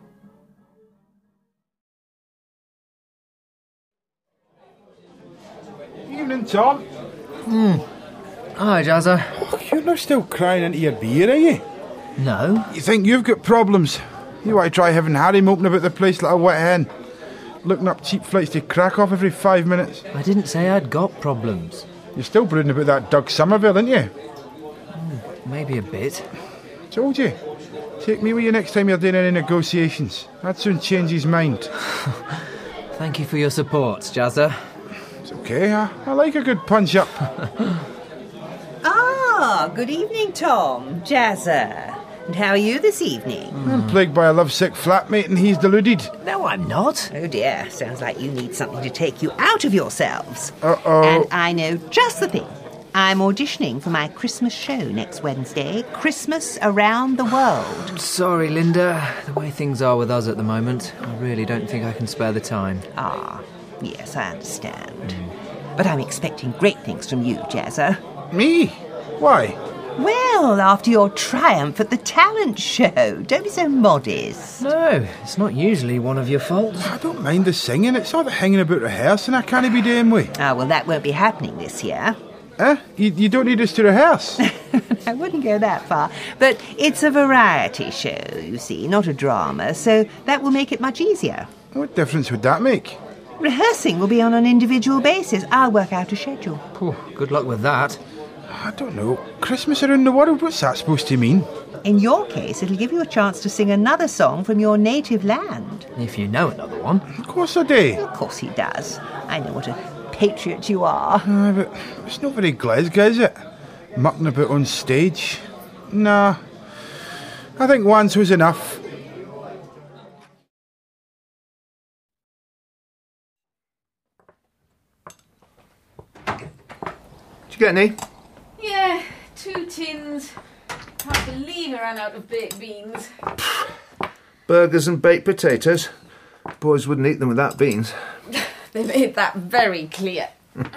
Evening, Tom. Hmm. Hi, Jazza. Oh, you're not still crying into your beer, are you? No. You think you've got problems? You want to try having Harry moping about the place like a wet hen, looking up cheap flights to crack off every five minutes. I didn't say I'd got problems. You're still brooding about that Doug Somerville, aren't you? Mm, maybe a bit. Told you. Take me with you next time you're doing any negotiations. I'd soon change his mind. Thank you for your support, Jazza. It's okay, I, I like a good punch-up. Ah, good evening, Tom. Jazza. And how are you this evening? I'm plagued by a lovesick flatmate and he's deluded. No, I'm not. Oh dear, sounds like you need something to take you out of yourselves. Uh-oh. And I know just the thing. I'm auditioning for my Christmas show next Wednesday. Christmas Around the World. I'm sorry, Linda. The way things are with us at the moment, I really don't think I can spare the time. Ah, yes, I understand. Mm. But I'm expecting great things from you, Jazza. Me? Why? Well, after your triumph at the talent show. Don't be so modest. No, it's not usually one of your faults. I don't mind the singing. It's all the hanging about rehearsing I can't be doing with. Ah, well, that won't be happening this year. Eh? You, you don't need us to rehearse? I wouldn't go that far. But it's a variety show, you see, not a drama, so that will make it much easier. What difference would that make? Rehearsing will be on an individual basis. I'll work out a schedule. Whew, good luck with that. I don't know. Christmas around the world, what's that supposed to mean? In your case, it'll give you a chance to sing another song from your native land. If you know another one. Of course I do. Of course he does. I know what a patriot you are. Uh, but it's not very Glasgow, is it? Mucking about on stage. Nah. I think once was enough. Did you get any? Yeah, two tins. Can't believe I ran out of baked beans. Burgers and baked potatoes. Boys wouldn't eat them without beans. They made that very clear.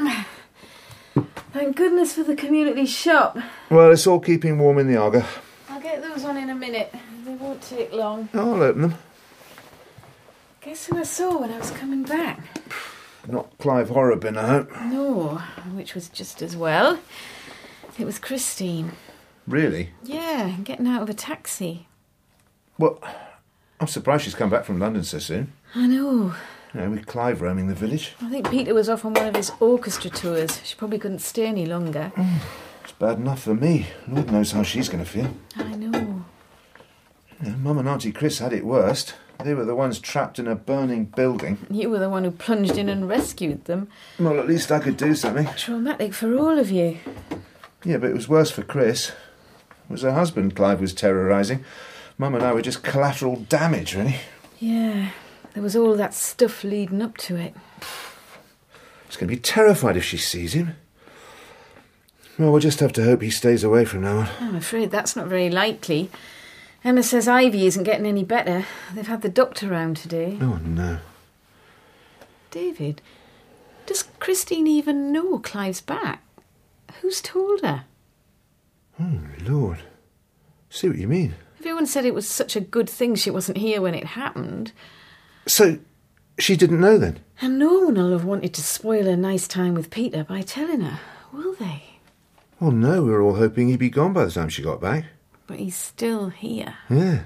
Thank goodness for the community shop. Well, it's all keeping warm in the Arga. I'll get those on in a minute. They won't take long. I'll open them. Guess who I saw when I was coming back? Not Clive Horrobin, I hope. No, which was just as well. It was Christine. Really? Yeah, getting out of a taxi. Well, I'm surprised she's come back from London so soon. I know. You know, with Clive roaming the village. I think Peter was off on one of his orchestra tours. She probably couldn't stay any longer. Mm, it's bad enough for me. Lord knows how she's going to feel. I know. You know, Mum and Auntie Chris had it worst. They were the ones trapped in a burning building. You were the one who plunged in and rescued them. Well, at least I could do something. Traumatic for all of you. Yeah, but it was worse for Chris. It was her husband Clive was terrorising. Mum and I were just collateral damage, really. Yeah, there was all that stuff leading up to it. She's going to be terrified if she sees him. Well, we'll just have to hope he stays away from now on. I'm afraid that's not very likely. Emma says Ivy isn't getting any better. They've had the doctor round today. Oh, no. David, does Christine even know Clive's back? Who's told her? Oh, Lord. See what you mean. Everyone said it was such a good thing she wasn't here when it happened. So, she didn't know then? And no one will have wanted to spoil a nice time with Peter by telling her, will they? Well, no, we were all hoping he'd be gone by the time she got back. But he's still here. Yeah.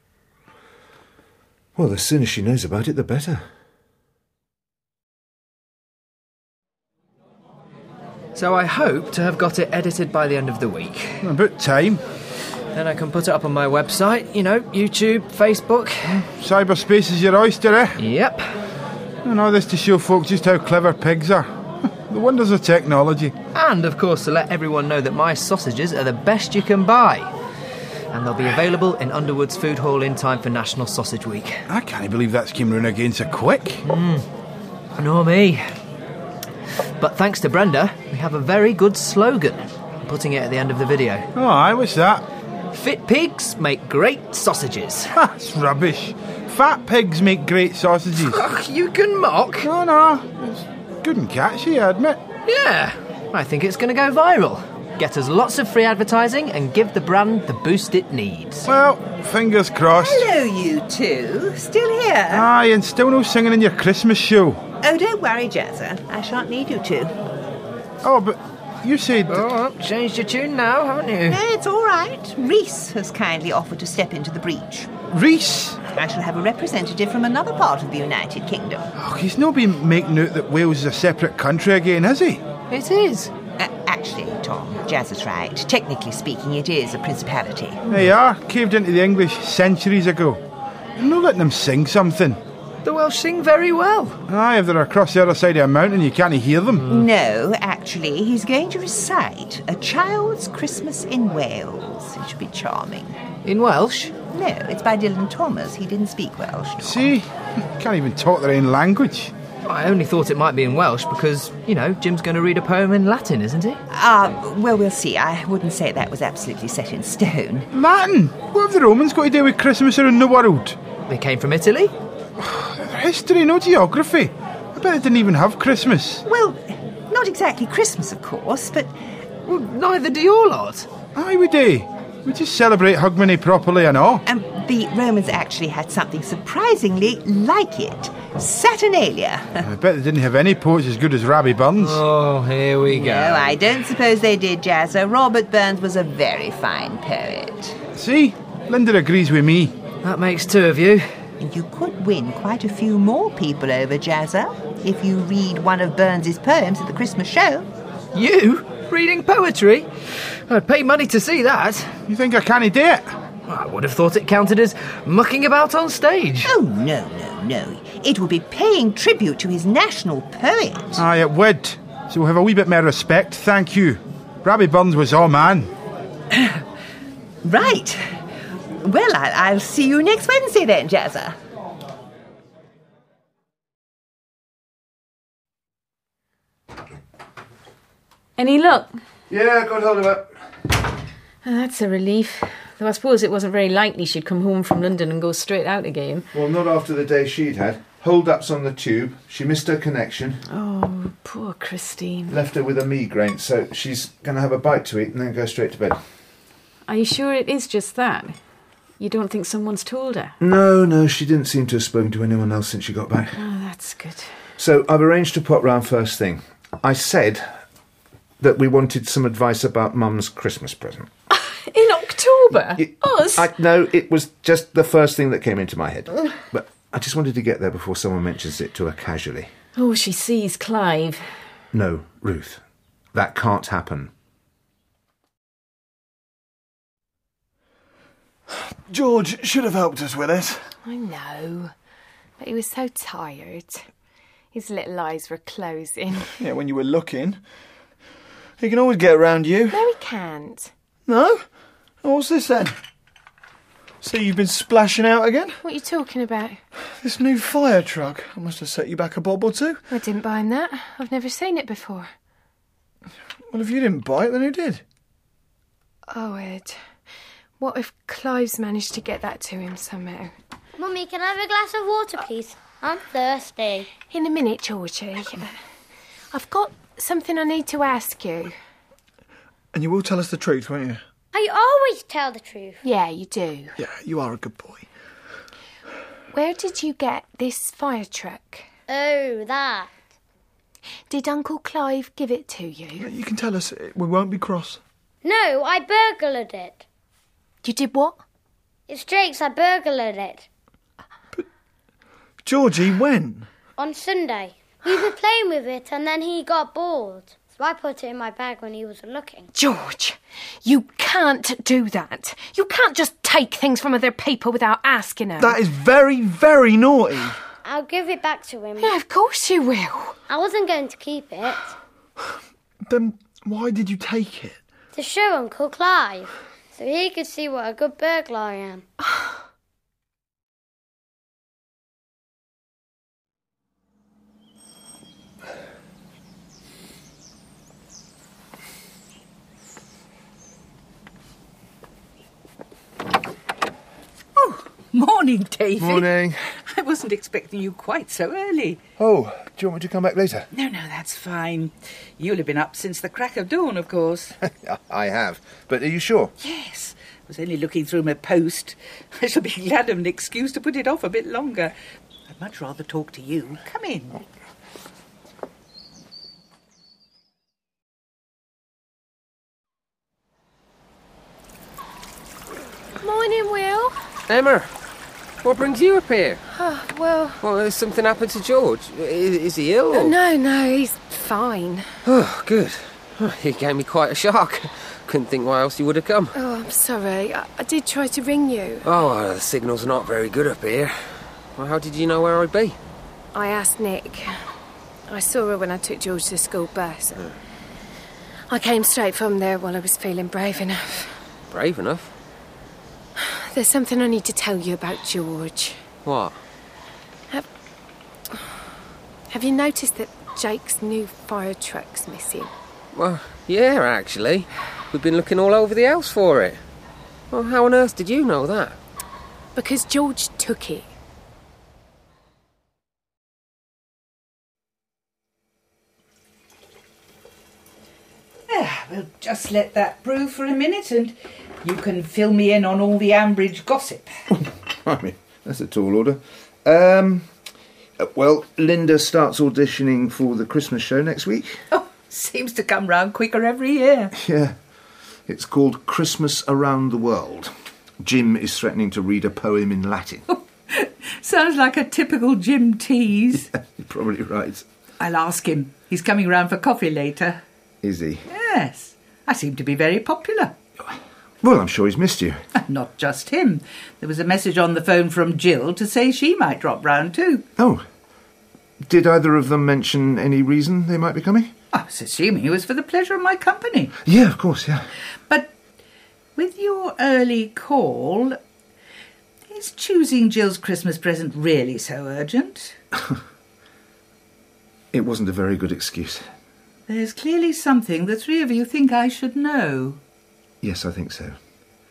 Well, the sooner she knows about it, the better. So I hope to have got it edited by the end of the week. About time. Then I can put it up on my website, you know, YouTube, Facebook. Cyberspace is your oyster, eh? Yep. And all this to show folks just how clever pigs are. The wonders of technology. And, of course, to let everyone know that my sausages are the best you can buy. And they'll be available in Underwood's Food Hall in time for National Sausage Week. I can't believe that's came round again so quick. Mm. Nor me. But thanks to Brenda, we have a very good slogan. I'm putting it at the end of the video. Oh, aye, what's that? Fit pigs make great sausages. That's rubbish. Fat pigs make great sausages. You can mock. No, no. It's good and catchy, I admit. Yeah, I think it's going to go viral. Get us lots of free advertising and give the brand the boost it needs. Well, fingers crossed. Hello, you two. Still here? Aye, and still no singing in your Christmas show. Oh, don't worry, Jazza. I shan't need you to. Oh, but you said... Oh, changed your tune now, haven't you? No, it's all right. Reese has kindly offered to step into the breach. Reese? I shall have a representative from another part of the United Kingdom. Oh, he's not been making out that Wales is a separate country again, has he? It is. Uh, actually, Tom, Jazz is right. Technically speaking, it is a principality. They are. Caved into the English centuries ago. I'm not letting them sing something. The Welsh sing very well. Aye, if they're across the other side of a mountain, you can't hear them. No, actually, he's going to recite A Child's Christmas in Wales. It should be charming. In Welsh? No, it's by Dylan Thomas. He didn't speak Welsh. Tom. See? Can't even talk their own language. I only thought it might be in Welsh because, you know, Jim's going to read a poem in Latin, isn't he? Ah, uh, well, we'll see. I wouldn't say that was absolutely set in stone. Latin? What have the Romans got to do with Christmas around the world? They came from Italy. History, no geography. I bet they didn't even have Christmas. Well, not exactly Christmas, of course, but... Well, neither do your lot. Aye, we do. We just celebrate Hogmanay properly and all. Um, the Romans actually had something surprisingly like it. Saturnalia. I bet they didn't have any poets as good as Robbie Burns. Oh, here we go. No, I don't suppose they did, Jazza. Robert Burns was a very fine poet. See? Linda agrees with me. That makes two of you. And you could win quite a few more people over, Jazza, if you read one of Burns's poems at the Christmas show. You? Reading poetry? I'd pay money to see that. You think I can't do it? I would have thought it counted as mucking about on stage. Oh, no, no, no. It would be paying tribute to his national poet. Aye, it would. So we'll have a wee bit more respect, thank you. Robbie Burns was our man. Right. Well, I'll, I'll see you next Wednesday then, Jazza. Any luck? Yeah, got hold of her. Oh, that's a relief. Though I suppose it wasn't very likely she'd come home from London and go straight out again. Well, not after the day she'd had. Hold-ups on the tube. She missed her connection. Oh, poor Christine. Left her with a migraine, so she's going to have a bite to eat and then go straight to bed. Are you sure it is just that? You don't think someone's told her? No, no, she didn't seem to have spoken to anyone else since she got back. Oh, that's good. So I've arranged to pop round first thing. I said that we wanted some advice about Mum's Christmas present. In October? It, Us? I, no, it was just the first thing that came into my head. But I just wanted to get there before someone mentions it to her casually. Oh, she sees Clive. No, Ruth. That can't happen. George should have helped us with it. I know. But he was so tired. His little eyes were closing. Yeah, when you were looking. He can always get around you. No, he can't. No? What's this then? So you've been splashing out again? What are you talking about? This new fire truck. I must have set you back a bob or two. I didn't buy him that. I've never seen it before. Well, if you didn't buy it, then who did? Oh, Ed. What if Clive's managed to get that to him somehow? Mummy, can I have a glass of water, please? I'm thirsty. In a minute, Georgie. I've got something I need to ask you. And you will tell us the truth, won't you? I always tell the truth. Yeah, you do. Yeah, you are a good boy. Where did you get this fire truck? Oh, that. Did Uncle Clive give it to you? You can tell us. We won't be cross. No, I burglared it. You did what? It's Jake's. I burglared it. But, Georgie, when? On Sunday. We were playing with it and then he got bored. So I put it in my bag when he wasn't looking. George, you can't do that. You can't just take things from other people without asking them. That is very, very naughty. I'll give it back to him. Yeah, of course you will. I wasn't going to keep it. Then why did you take it? To show Uncle Clive. So he could see what a good burglar I am. Morning, David. Morning. I wasn't expecting you quite so early. Oh, do you want me to come back later? No, no, that's fine. You'll have been up since the crack of dawn, of course. I have. But are you sure? Yes. I was only looking through my post. I shall be glad of an excuse to put it off a bit longer. I'd much rather talk to you. Come in. Morning, Will. Emma, what brings you up here? Oh, well... Well, has something happened to George? Is, is he ill? Or... No, no, he's fine. Oh, good. He gave me quite a shock. Couldn't think why else you would have come. Oh, I'm sorry. I, I did try to ring you. Oh, well, the signal's not very good up here. Well, how did you know where I'd be? I asked Nick. I saw her when I took George to the school bus. Yeah. I came straight from there while I was feeling brave enough. Brave enough? There's something I need to tell you about George. What? Have, have you noticed that Jake's new fire truck's missing? Well, yeah, actually. We've been looking all over the house for it. Well, how on earth did you know that? Because George took it. Ah, we'll just let that brew for a minute and you can fill me in on all the Ambridge gossip. I mean, that's a tall order. Um, well, Linda starts auditioning for the Christmas show next week. Oh, seems to come round quicker every year. Yeah. It's called Christmas Around the World. Jim is threatening to read a poem in Latin. Sounds like a typical Jim tease. Yeah, you're probably right. I'll ask him. He's coming round for coffee later. Is he? Yes. I seem to be very popular. Well, I'm sure he's missed you. Not just him. There was a message on the phone from Jill to say she might drop round too. Oh. Did either of them mention any reason they might be coming? I was assuming it was for the pleasure of my company. Yeah, of course, yeah. But with your early call, is choosing Jill's Christmas present really so urgent? It wasn't a very good excuse. There's clearly something the three of you think I should know. Yes, I think so.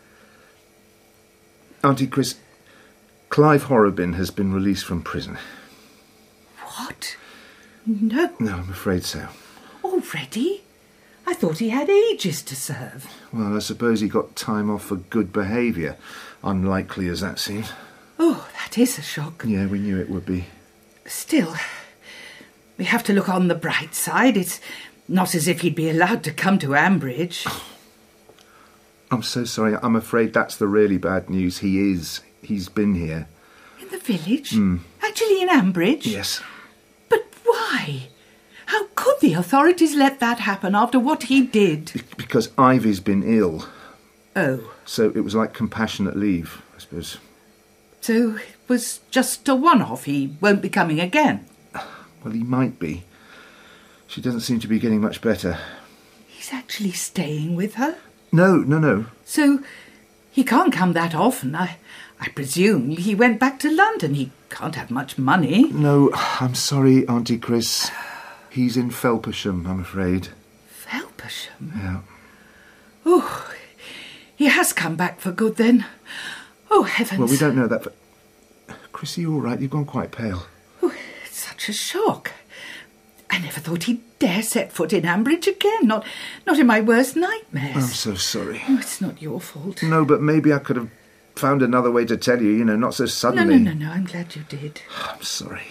Auntie Chris, Clive Horrobin has been released from prison. What? No. No, I'm afraid so. Already? I thought he had ages to serve. Well, I suppose he got time off for good behaviour, unlikely as that seems. Oh, that is a shock. Yeah, we knew it would be. Still, we have to look on the bright side. It's not as if he'd be allowed to come to Ambridge. I'm so sorry. I'm afraid that's the really bad news. He is. He's been here. In the village? Mm. Actually in Ambridge? Yes. But why? How could the authorities let that happen after what he did? Be- because Ivy's been ill. Oh. So it was like compassionate leave, I suppose. So it was just a one-off. He won't be coming again? Well, he might be. She doesn't seem to be getting much better. He's actually staying with her? No, no, no. So he can't come that often. I, I presume he went back to London. He can't have much money. No, I'm sorry, Auntie Chris. He's in Felpersham, I'm afraid. Felpersham? Yeah. Oh, he has come back for good then. Oh, heavens. Well, we don't know that, but... Chris, are you all right? You've gone quite pale. Oh, it's such a shock. I never thought he'd dare set foot in Ambridge again, not not in my worst nightmares. I'm so sorry. Oh, it's not your fault. No, but maybe I could have found another way to tell you, you know, not so suddenly. No, no, no, no, I'm glad you did. I'm sorry.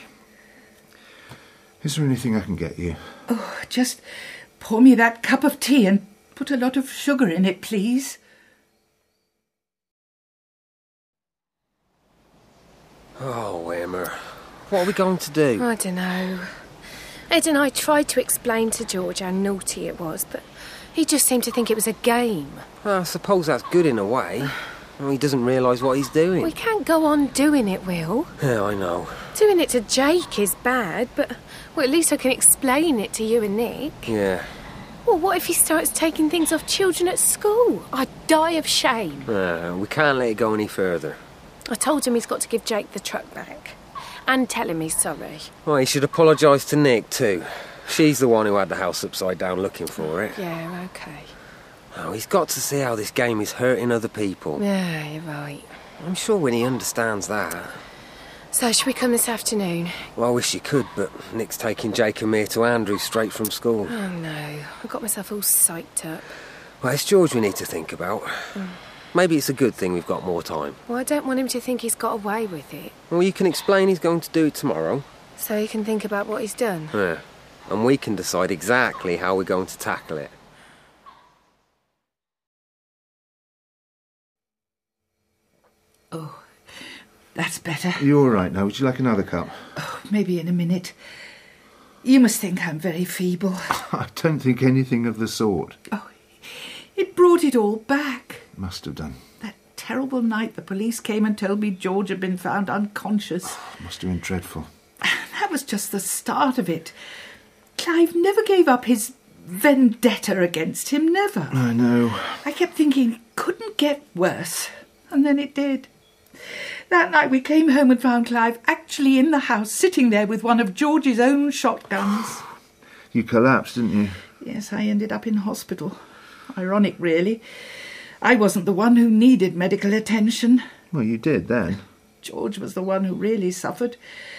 Is there anything I can get you? Oh, just pour me that cup of tea and put a lot of sugar in it, please. Oh, Emma, what are we going to do? I don't know. Ed and I tried to explain to George how naughty it was, but he just seemed to think it was a game. Well, I suppose that's good in a way. He doesn't realise what he's doing. We can't go on doing it, Will. Yeah, I know. Doing it to Jake is bad, but well, at least I can explain it to you and Nick. Yeah. Well, what if he starts taking things off children at school? I'd die of shame. Uh, we can't let it go any further. I told him he's got to give Jake the truck back. And tell him he's sorry. Well, he should apologise to Nick, too. She's the one who had the house upside down looking for it. Yeah, OK. Oh, he's got to see how this game is hurting other people. Yeah, you're right. I'm sure Winnie understands that. So, should we come this afternoon? Well, I wish you could, but Nick's taking Jake and me to Andrew straight from school. Oh, no. I got myself all psyched up. Well, it's George we need to think about. Mm. Maybe it's a good thing we've got more time. Well, I don't want him to think he's got away with it. Well, you can explain he's going to do it tomorrow. So he can think about what he's done. Yeah. And we can decide exactly how we're going to tackle it. Oh, that's better. Are you all right now? Would you like another cup? Oh, maybe in a minute. You must think I'm very feeble. I don't think anything of the sort. It brought it all back. Must have done. That terrible night the police came and told me George had been found unconscious. Must have been dreadful. That was just the start of it. Clive never gave up his vendetta against him, never. I know. I kept thinking it couldn't get worse, and then it did. That night we came home and found Clive actually in the house, sitting there with one of George's own shotguns. You collapsed, didn't you? Yes, I ended up in hospital. Ironic, really. I wasn't the one who needed medical attention. Well, you did then. George was the one who really suffered.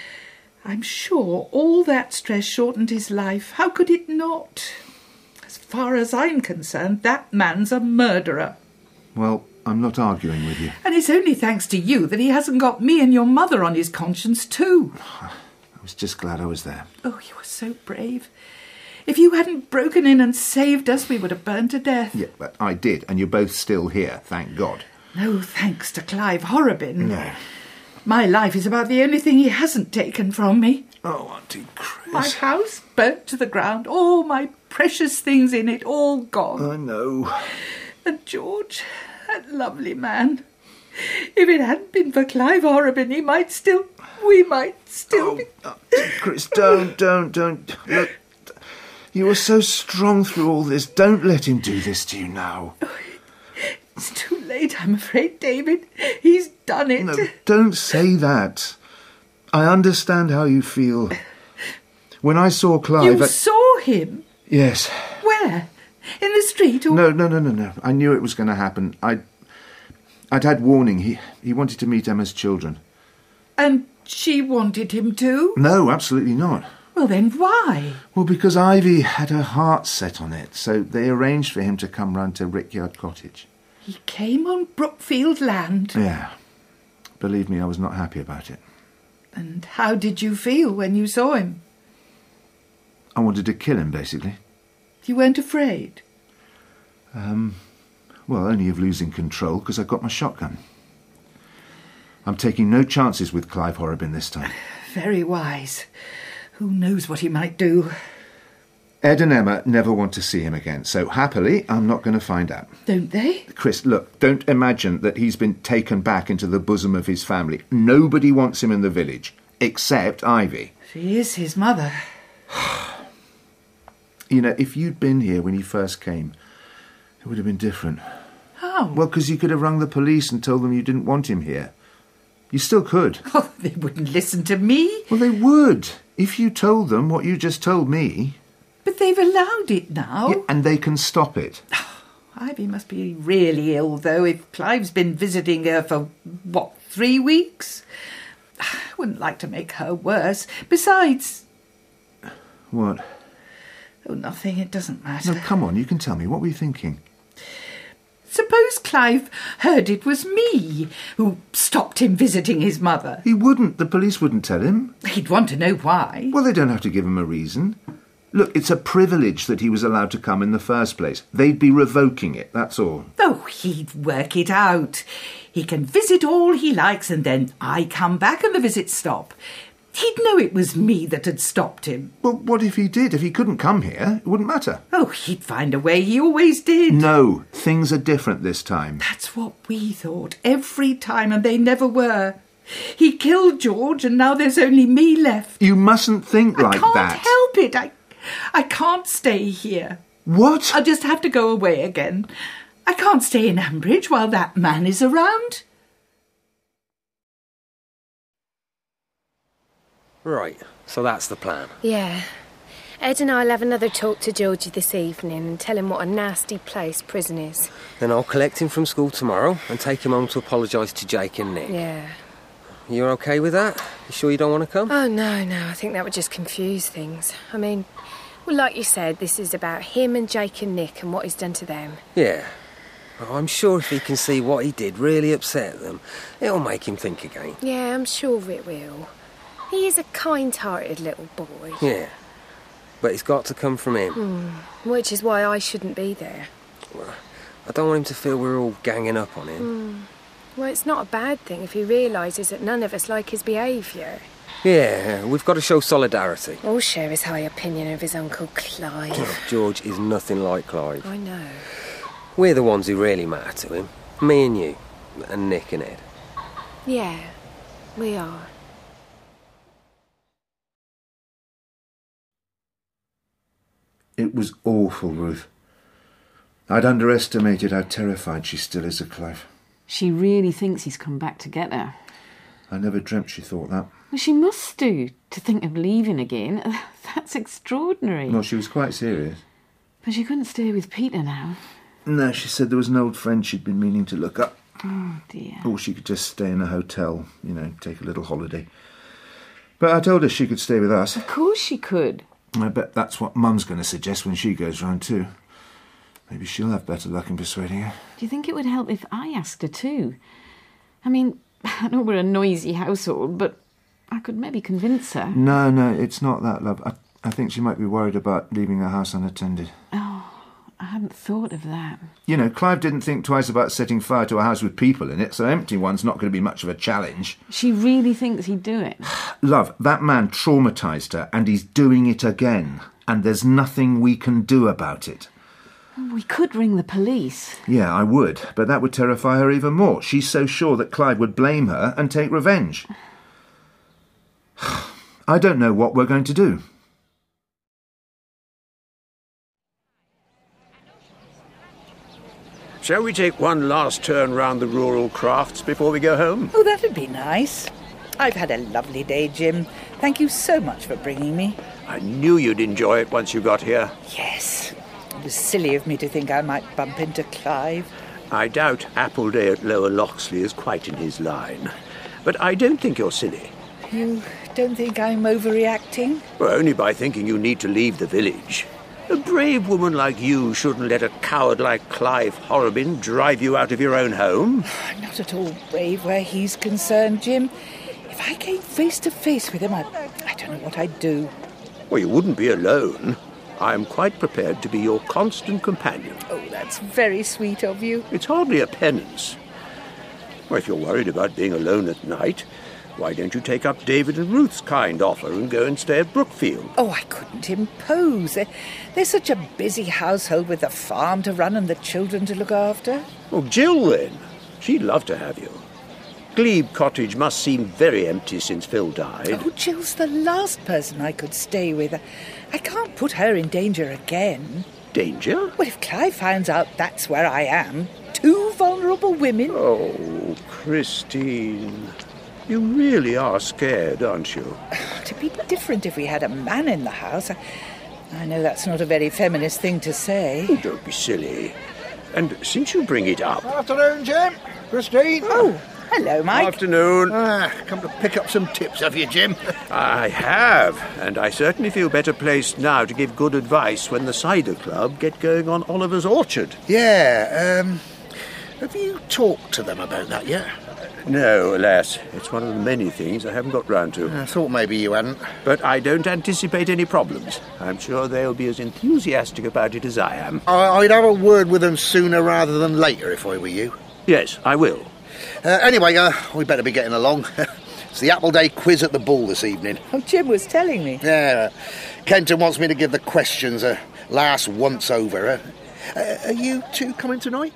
I'm sure all that stress shortened his life. How could it not? As far as I'm concerned, that man's a murderer. Well, I'm not arguing with you. And it's only thanks to you that he hasn't got me and your mother on his conscience too. I was just glad I was there. Oh, you were so brave. If you hadn't broken in and saved us, we would have burned to death. Yeah, but I did, and you're both still here, thank God. No thanks to Clive Horrobin. No. My life is about the only thing he hasn't taken from me. Oh, Auntie Chris. My house burnt to the ground, all my precious things in it, all gone. I know. And George, that lovely man. If it hadn't been for Clive Horrobin, he might still... We might still oh, be... Auntie Chris, don't, don't, don't. Look, you were so strong through all this. Don't let him do this to you now. It's too late, I'm afraid, David. He's done it. No, don't say that. I understand how you feel. When I saw Clive... You I... saw him? Yes. Where? In the street or... No, no, no, no, no. I knew it was going to happen. I'd, I'd had warning. He, he wanted to meet Emma's children. And she wanted him to? No, absolutely not. Well, then why? Well, because Ivy had her heart set on it, so they arranged for him to come round to Rickyard Cottage. He came on Brookfield land? Yeah. Believe me, I was not happy about it. And how did you feel when you saw him? I wanted to kill him, basically. You weren't afraid? Um, well, only of losing control, because I got my shotgun. I'm taking no chances with Clive Horrobin this time. Very wise. Who knows what he might do? Ed and Emma never want to see him again, so happily, I'm not going to find out. Don't they? Chris, look, don't imagine that he's been taken back into the bosom of his family. Nobody wants him in the village, except Ivy. She is his mother. You know, if you'd been here when he first came, it would have been different. How? Well, because you could have rung the police and told them you didn't want him here. You still could. Oh, they wouldn't listen to me. Well, they would, if you told them what you just told me. But they've allowed it now. Yeah, and they can stop it. Ivy must be really ill, though, if Clive's been visiting her for, what, three weeks? I wouldn't like to make her worse. Besides... What? Oh, nothing. It doesn't matter. No, come on, you can tell me. What were you thinking? Suppose Clive heard it was me who stopped him visiting his mother. He wouldn't. The police wouldn't tell him. He'd want to know why. Well, they don't have to give him a reason. Look, it's a privilege that he was allowed to come in the first place. They'd be revoking it, that's all. Oh, he'd work it out. He can visit all he likes and then I come back and the visits stop. He'd know it was me that had stopped him. Well, what if he did? If he couldn't come here, it wouldn't matter. Oh, he'd find a way. He always did. No, things are different this time. That's what we thought every time, and they never were. He killed George, and now there's only me left. You mustn't think like that. I can't help it. I, I can't stay here. What? I'll just have to go away again. I can't stay in Ambridge while that man is around. Right, so that's the plan. Yeah. Ed and I'll have another talk to Georgie this evening and tell him what a nasty place prison is. Then I'll collect him from school tomorrow and take him home to apologise to Jake and Nick. Yeah. You're OK with that? You sure you don't want to come? Oh, no, no, I think that would just confuse things. I mean, well, like you said, this is about him and Jake and Nick and what he's done to them. Yeah. Oh, I'm sure if he can see what he did really upset them, it'll make him think again. Yeah, I'm sure it will. He is a kind-hearted little boy. Yeah. But it's got to come from him. Mm, which is why I shouldn't be there. Well, I don't want him to feel we're all ganging up on him. Mm. Well, it's not a bad thing if he realises that none of us like his behaviour. Yeah, we've got to show solidarity. Or share his high opinion of his Uncle Clive. George is nothing like Clive. I know. We're the ones who really matter to him. Me and you. And Nick and Ed. Yeah, we are. It was awful, Ruth. I'd underestimated how terrified she still is of Clive. She really thinks he's come back to get her. I never dreamt she thought that. Well, she must do, to think of leaving again. That's extraordinary. Well, she was quite serious. But she couldn't stay with Peter now. No, she said there was an old friend she'd been meaning to look up. Oh, dear. Or she could just stay in a hotel, you know, take a little holiday. But I told her she could stay with us. Of course she could. I bet that's what Mum's going to suggest when she goes round too. Maybe she'll have better luck in persuading her. Do you think it would help if I asked her too? I mean, I know we're a noisy household, but I could maybe convince her. No, no, it's not that, love. I, I think she might be worried about leaving her house unattended. Oh, I hadn't thought of that. You know, Clive didn't think twice about setting fire to a house with people in it, so an empty one's not going to be much of a challenge. She really thinks he'd do it? Love, that man traumatised her, and he's doing it again. And there's nothing we can do about it. We could ring the police. Yeah, I would, but that would terrify her even more. She's so sure that Clive would blame her and take revenge. I don't know what we're going to do. Shall we take one last turn round the rural crafts before we go home? Oh, that'd be nice. I've had a lovely day, Jim. Thank you so much for bringing me. I knew you'd enjoy it once you got here. Yes. It was silly of me to think I might bump into Clive. I doubt Appleday at Lower Loxley is quite in his line. But I don't think you're silly. You don't think I'm overreacting? Well, only by thinking you need to leave the village. A brave woman like you shouldn't let a coward like Clive Horrobin drive you out of your own home. I'm not at all brave where he's concerned, Jim. If I came face to face with him, I, I don't know what I'd do. Well, you wouldn't be alone. I am quite prepared to be your constant companion. Oh, that's very sweet of you. It's hardly a penance. Well, if you're worried about being alone at night, why don't you take up David and Ruth's kind offer and go and stay at Brookfield? Oh, I couldn't impose. They're, they're such a busy household with the farm to run and the children to look after. Well, Jill, then. She'd love to have you. Glebe Cottage must seem very empty since Phil died. Oh, Jill's the last person I could stay with. I can't put her in danger again. Danger? Well, if Clive finds out that's where I am, two vulnerable women... Oh, Christine, you really are scared, aren't you? It'd be different if we had a man in the house. I, I know that's not a very feminist thing to say. Oh, don't be silly. And since you bring it up... Afternoon, Jim. Christine. Oh, hello, Mike. Afternoon. Ah, come to pick up some tips, have you, Jim? I have, and I certainly feel better placed now to give good advice when the Cider Club get going on Oliver's Orchard. Yeah, um... have you talked to them about that yet? No, alas. It's one of the many things I haven't got round to. I thought maybe you hadn't. But I don't anticipate any problems. I'm sure they'll be as enthusiastic about it as I am. I- I'd have a word with them sooner rather than later if I were you. Yes, I will. Uh, anyway, uh, we better be getting along. It's the Appleday quiz at the Bull this evening. Oh, Jim was telling me. Yeah, uh, Kenton wants me to give the questions a last once over. Uh, uh, are you two coming tonight?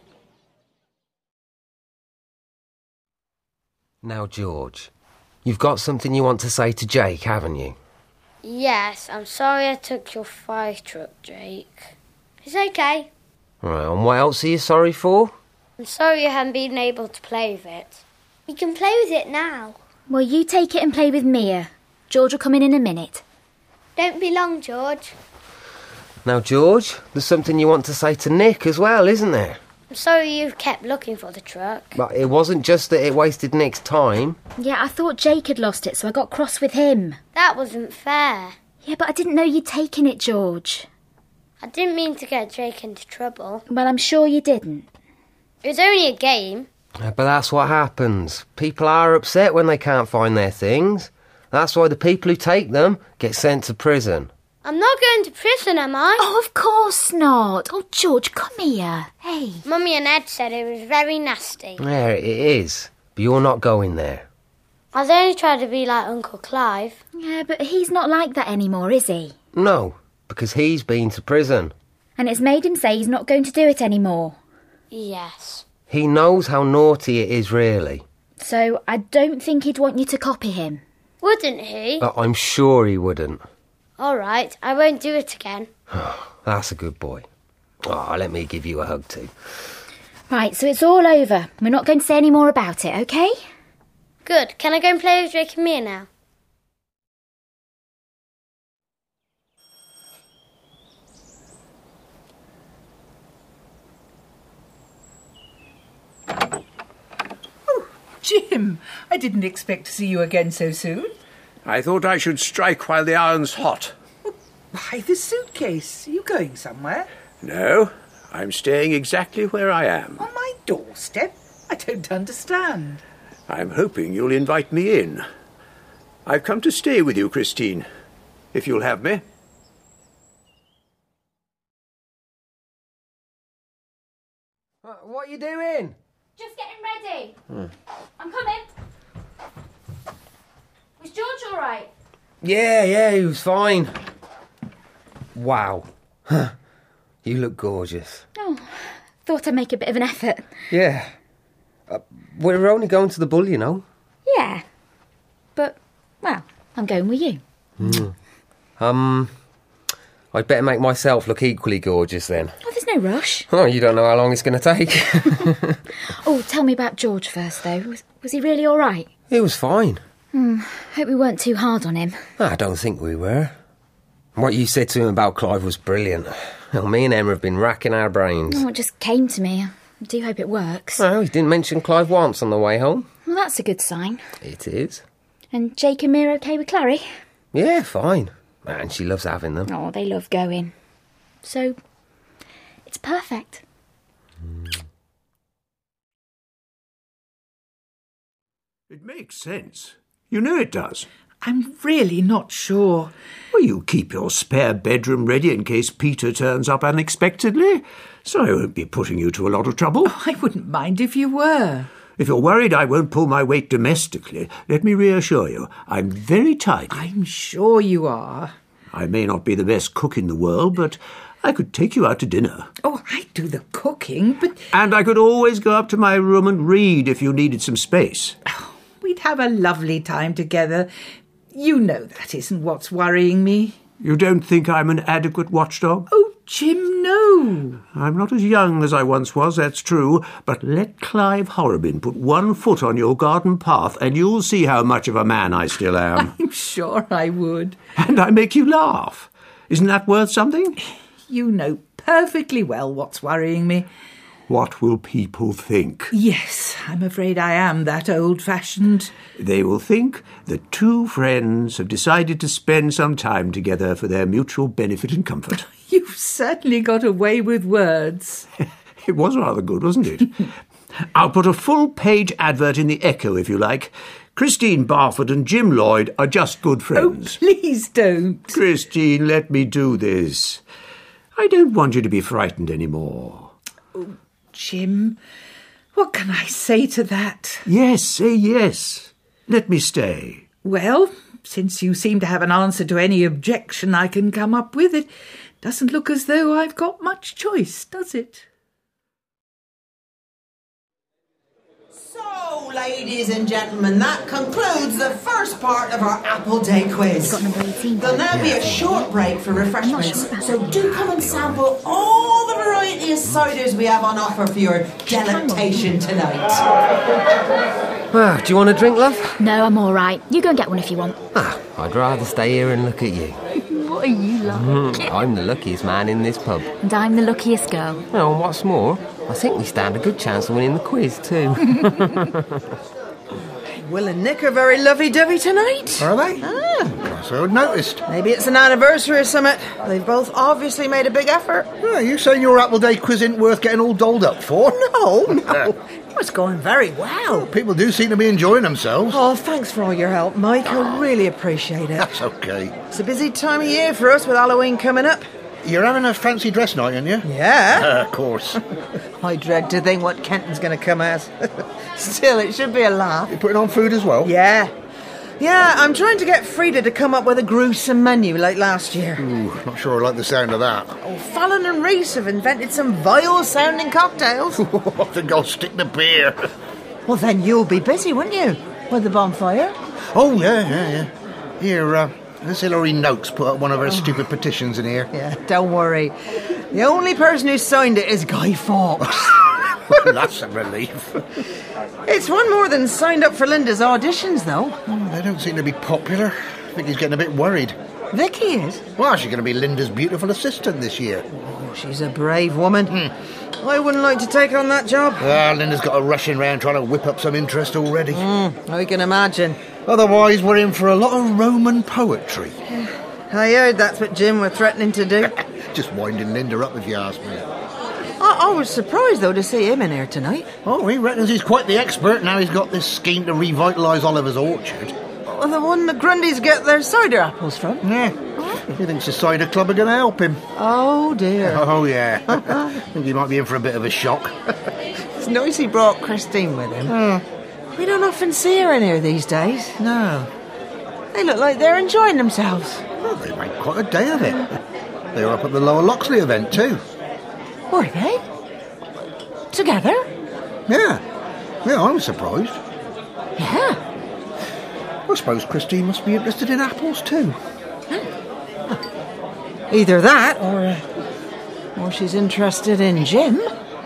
Now, George, you've got something you want to say to Jake, haven't you? Yes, I'm sorry I took your fire truck, Jake. It's okay. Right, and what else are you sorry for? I'm sorry you haven't been able to play with it. We can play with it now. Well, you take it and play with Mia. George will come in in a minute. Don't be long, George. Now, George, there's something you want to say to Nick as well, isn't there? I'm sorry you've kept looking for the truck. But it wasn't just that it wasted Nick's time. Yeah, I thought Jake had lost it, so I got cross with him. That wasn't fair. Yeah, but I didn't know you'd taken it, George. I didn't mean to get Jake into trouble. Well, I'm sure you didn't. It was only a game. Yeah, but that's what happens. People are upset when they can't find their things. That's why the people who take them get sent to prison. I'm not going to prison, am I? Oh, of course not. Oh, George, come here. Hey. Mummy and Ed said it was very nasty. Yeah, it is. But you're not going there. I was only trying to be like Uncle Clive. Yeah, but he's not like that anymore, is he? No, because he's been to prison. And it's made him say he's not going to do it anymore. Yes. He knows how naughty it is, really. So I don't think he'd want you to copy him. Wouldn't he? But I'm sure he wouldn't. All right, I won't do it again. That's a good boy. Oh, let me give you a hug too. Right, so it's all over. We're not going to say any more about it, OK? Good. Can I go and play with Jake and Mia now? Oh, Jim, I didn't expect to see you again so soon. I thought I should strike while the iron's hot. Why the suitcase? Are you going somewhere? No, I'm staying exactly where I am. On my doorstep? I don't understand. I'm hoping you'll invite me in. I've come to stay with you, Christine, if you'll have me. Uh, what are you doing? Just getting ready. Hmm. I'm coming. Was George all right? Yeah, yeah, he was fine. Wow. You look gorgeous. Oh, thought I'd make a bit of an effort. Yeah. Uh, we're only going to the bull, you know. Yeah. But, well, I'm going with you. Mm. Um, I'd better make myself look equally gorgeous then. Oh, there's no rush. Oh, you don't know how long it's going to take. Oh, tell me about George first, though. Was, was he really all right? He was fine. Hmm, hope we weren't too hard on him. I don't think we were. What you said to him about Clive was brilliant. Well, me and Emma have been racking our brains. Oh, it just came to me. I do hope it works. Well, he didn't mention Clive once on the way home. Well, that's a good sign. It is. And Jake and Mia okay with Clary? Yeah, fine. And she loves having them. Oh, they love going. So, it's perfect. It makes sense. You know it does. I'm really not sure. Well, you keep your spare bedroom ready in case Peter turns up unexpectedly, so I won't be putting you to a lot of trouble. Oh, I wouldn't mind if you were. If you're worried I won't pull my weight domestically, let me reassure you, I'm very tidy. I'm sure you are. I may not be the best cook in the world, but I could take you out to dinner. Oh, I do the cooking, but... And I could always go up to my room and read if you needed some space. Oh, we'd have a lovely time together. You know that isn't what's worrying me. You don't think I'm an adequate watchdog? Oh, Jim, no. I'm not as young as I once was, that's true, but let Clive Horrobin put one foot on your garden path and you'll see how much of a man I still am. I'm sure I would. And I make you laugh. Isn't that worth something? You know perfectly well what's worrying me. What will people think? Yes, I'm afraid I am that old-fashioned. They will think that two friends have decided to spend some time together for their mutual benefit and comfort. You've certainly got away with words. It was rather good, wasn't it? I'll put a full-page advert in the Echo, if you like. Christine Barford and Jim Lloyd are just good friends. Oh, please don't. Christine, let me do this. I don't want you to be frightened anymore. Oh, Jim, what can I say to that? Yes, say yes. Let me stay. Well, since you seem to have an answer to any objection I can come up with, it doesn't look as though I've got much choice, does it? So, ladies and gentlemen, that concludes the first part of our Apple Day quiz. There'll now be a short break for refreshments, so do come and sample all the variety of ciders we have on offer for your delectation tonight. Well, do you want a drink, love? No, I'm all right. You go and get one if you want. Ah, I'd rather stay here and look at you. you like. Mm, I'm the luckiest man in this pub. And I'm the luckiest girl. Oh, and what's more, I think we stand a good chance of winning the quiz, too. Will and Nick are very lovey-dovey tonight. Are they? Ah. So I'd noticed. Maybe it's an anniversary or something. They've both obviously made a big effort. Yeah, you saying your Apple Day quiz isn't worth getting all dolled up for? No, no. It's going very well. well. People do seem to be enjoying themselves. Oh, thanks for all your help, Mike. I really appreciate it. That's okay. It's a busy time of year for us with Halloween coming up. You're having a fancy dress night, aren't you? Yeah. Uh, of course. I dread to think what Kenton's going to come as. Still, it should be a laugh. You're putting on food as well? Yeah. Yeah, I'm trying to get Frida to come up with a gruesome menu like last year. Ooh, not sure I like the sound of that. Oh, Fallon and Reese have invented some vile-sounding cocktails. I think I'll stick to beer. Well, then you'll be busy, won't you? With the bonfire? Oh, yeah, yeah, yeah. Here, uh... This Hilary Noakes put up one of her oh. stupid petitions in here. Yeah, don't worry. The only person who signed it is Guy Fawkes. Well, that's a relief. It's one more than signed up for Linda's auditions, though. Oh, they don't seem to be popular. I think he's getting a bit worried. Vicky is? Well, she's going to be Linda's beautiful assistant this year. Oh, she's a brave woman. Mm. I wouldn't like to take on that job. Ah, Linda's got her rushing round trying to whip up some interest already. Mm, I can imagine. Otherwise, we're in for a lot of Roman poetry. I heard that's what Jim were threatening to do. Just winding Linda up, if you ask me. I, I was surprised, though, to see him in here tonight. Oh, he reckons he's quite the expert now he's got this scheme to revitalise Oliver's orchard. Well, the one the Grundys get their cider apples from? Yeah. He thinks the cider club are going to help him. Oh, dear. Oh, yeah. I think he might be in for a bit of a shock. It's nice he brought Christine with him. Oh. We don't often see her in here these days. No. They look like they're enjoying themselves. Well, they made quite a day of it. They were up at the Lower Loxley event, too. Were they? Together? Yeah. Yeah, I was surprised. Yeah. I suppose Christine must be interested in apples, too. Either that, or, uh, or she's interested in Jim.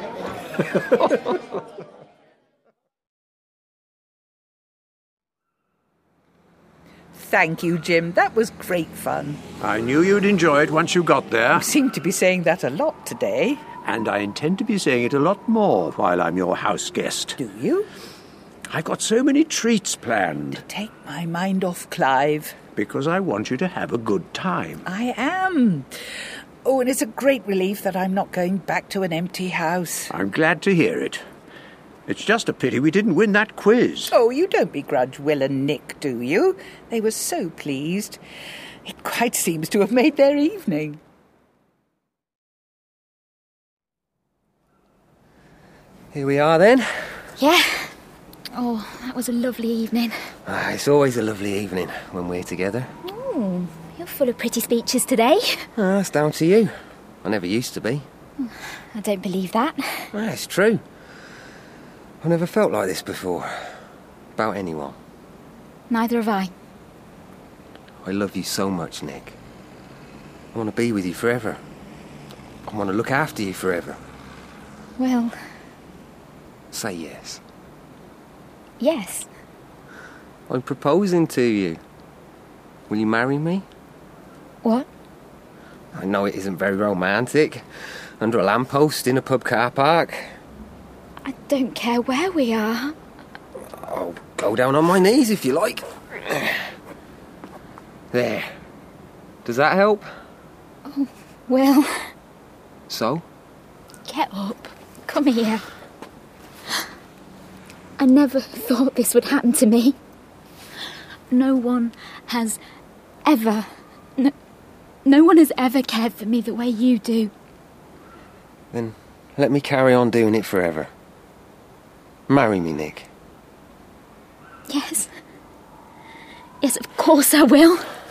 Thank you, Jim. That was great fun. I knew you'd enjoy it once you got there. You seem to be saying that a lot today. And I intend to be saying it a lot more while I'm your house guest. Do you? I've got so many treats planned. To take my mind off Clive. Because I want you to have a good time. I am. Oh, and it's a great relief that I'm not going back to an empty house. I'm glad to hear it. It's just a pity we didn't win that quiz. Oh, you don't begrudge Will and Nick, do you? They were so pleased. It quite seems to have made their evening. Here we are, then. Yeah. Oh, that was a lovely evening. Ah, it's always a lovely evening when we're together. Oh, you're full of pretty speeches today. Ah, that's down to you. I never used to be. I don't believe that. Ah, it's true. I've never felt like this before. About anyone. Neither have I. I love you so much, Nick. I want to be with you forever. I want to look after you forever. Well... Say yes. Yes. I'm proposing to you. Will you marry me? What? I know it isn't very romantic. Under a lamppost in a pub car park. I don't care where we are. I'll go down on my knees if you like. There. Does that help? Oh, well... So? Get up. Come here. I never thought this would happen to me. No one has ever... No, no one has ever cared for me the way you do. Then let me carry on doing it forever. Marry me, Nick. Yes. Yes, of course I will.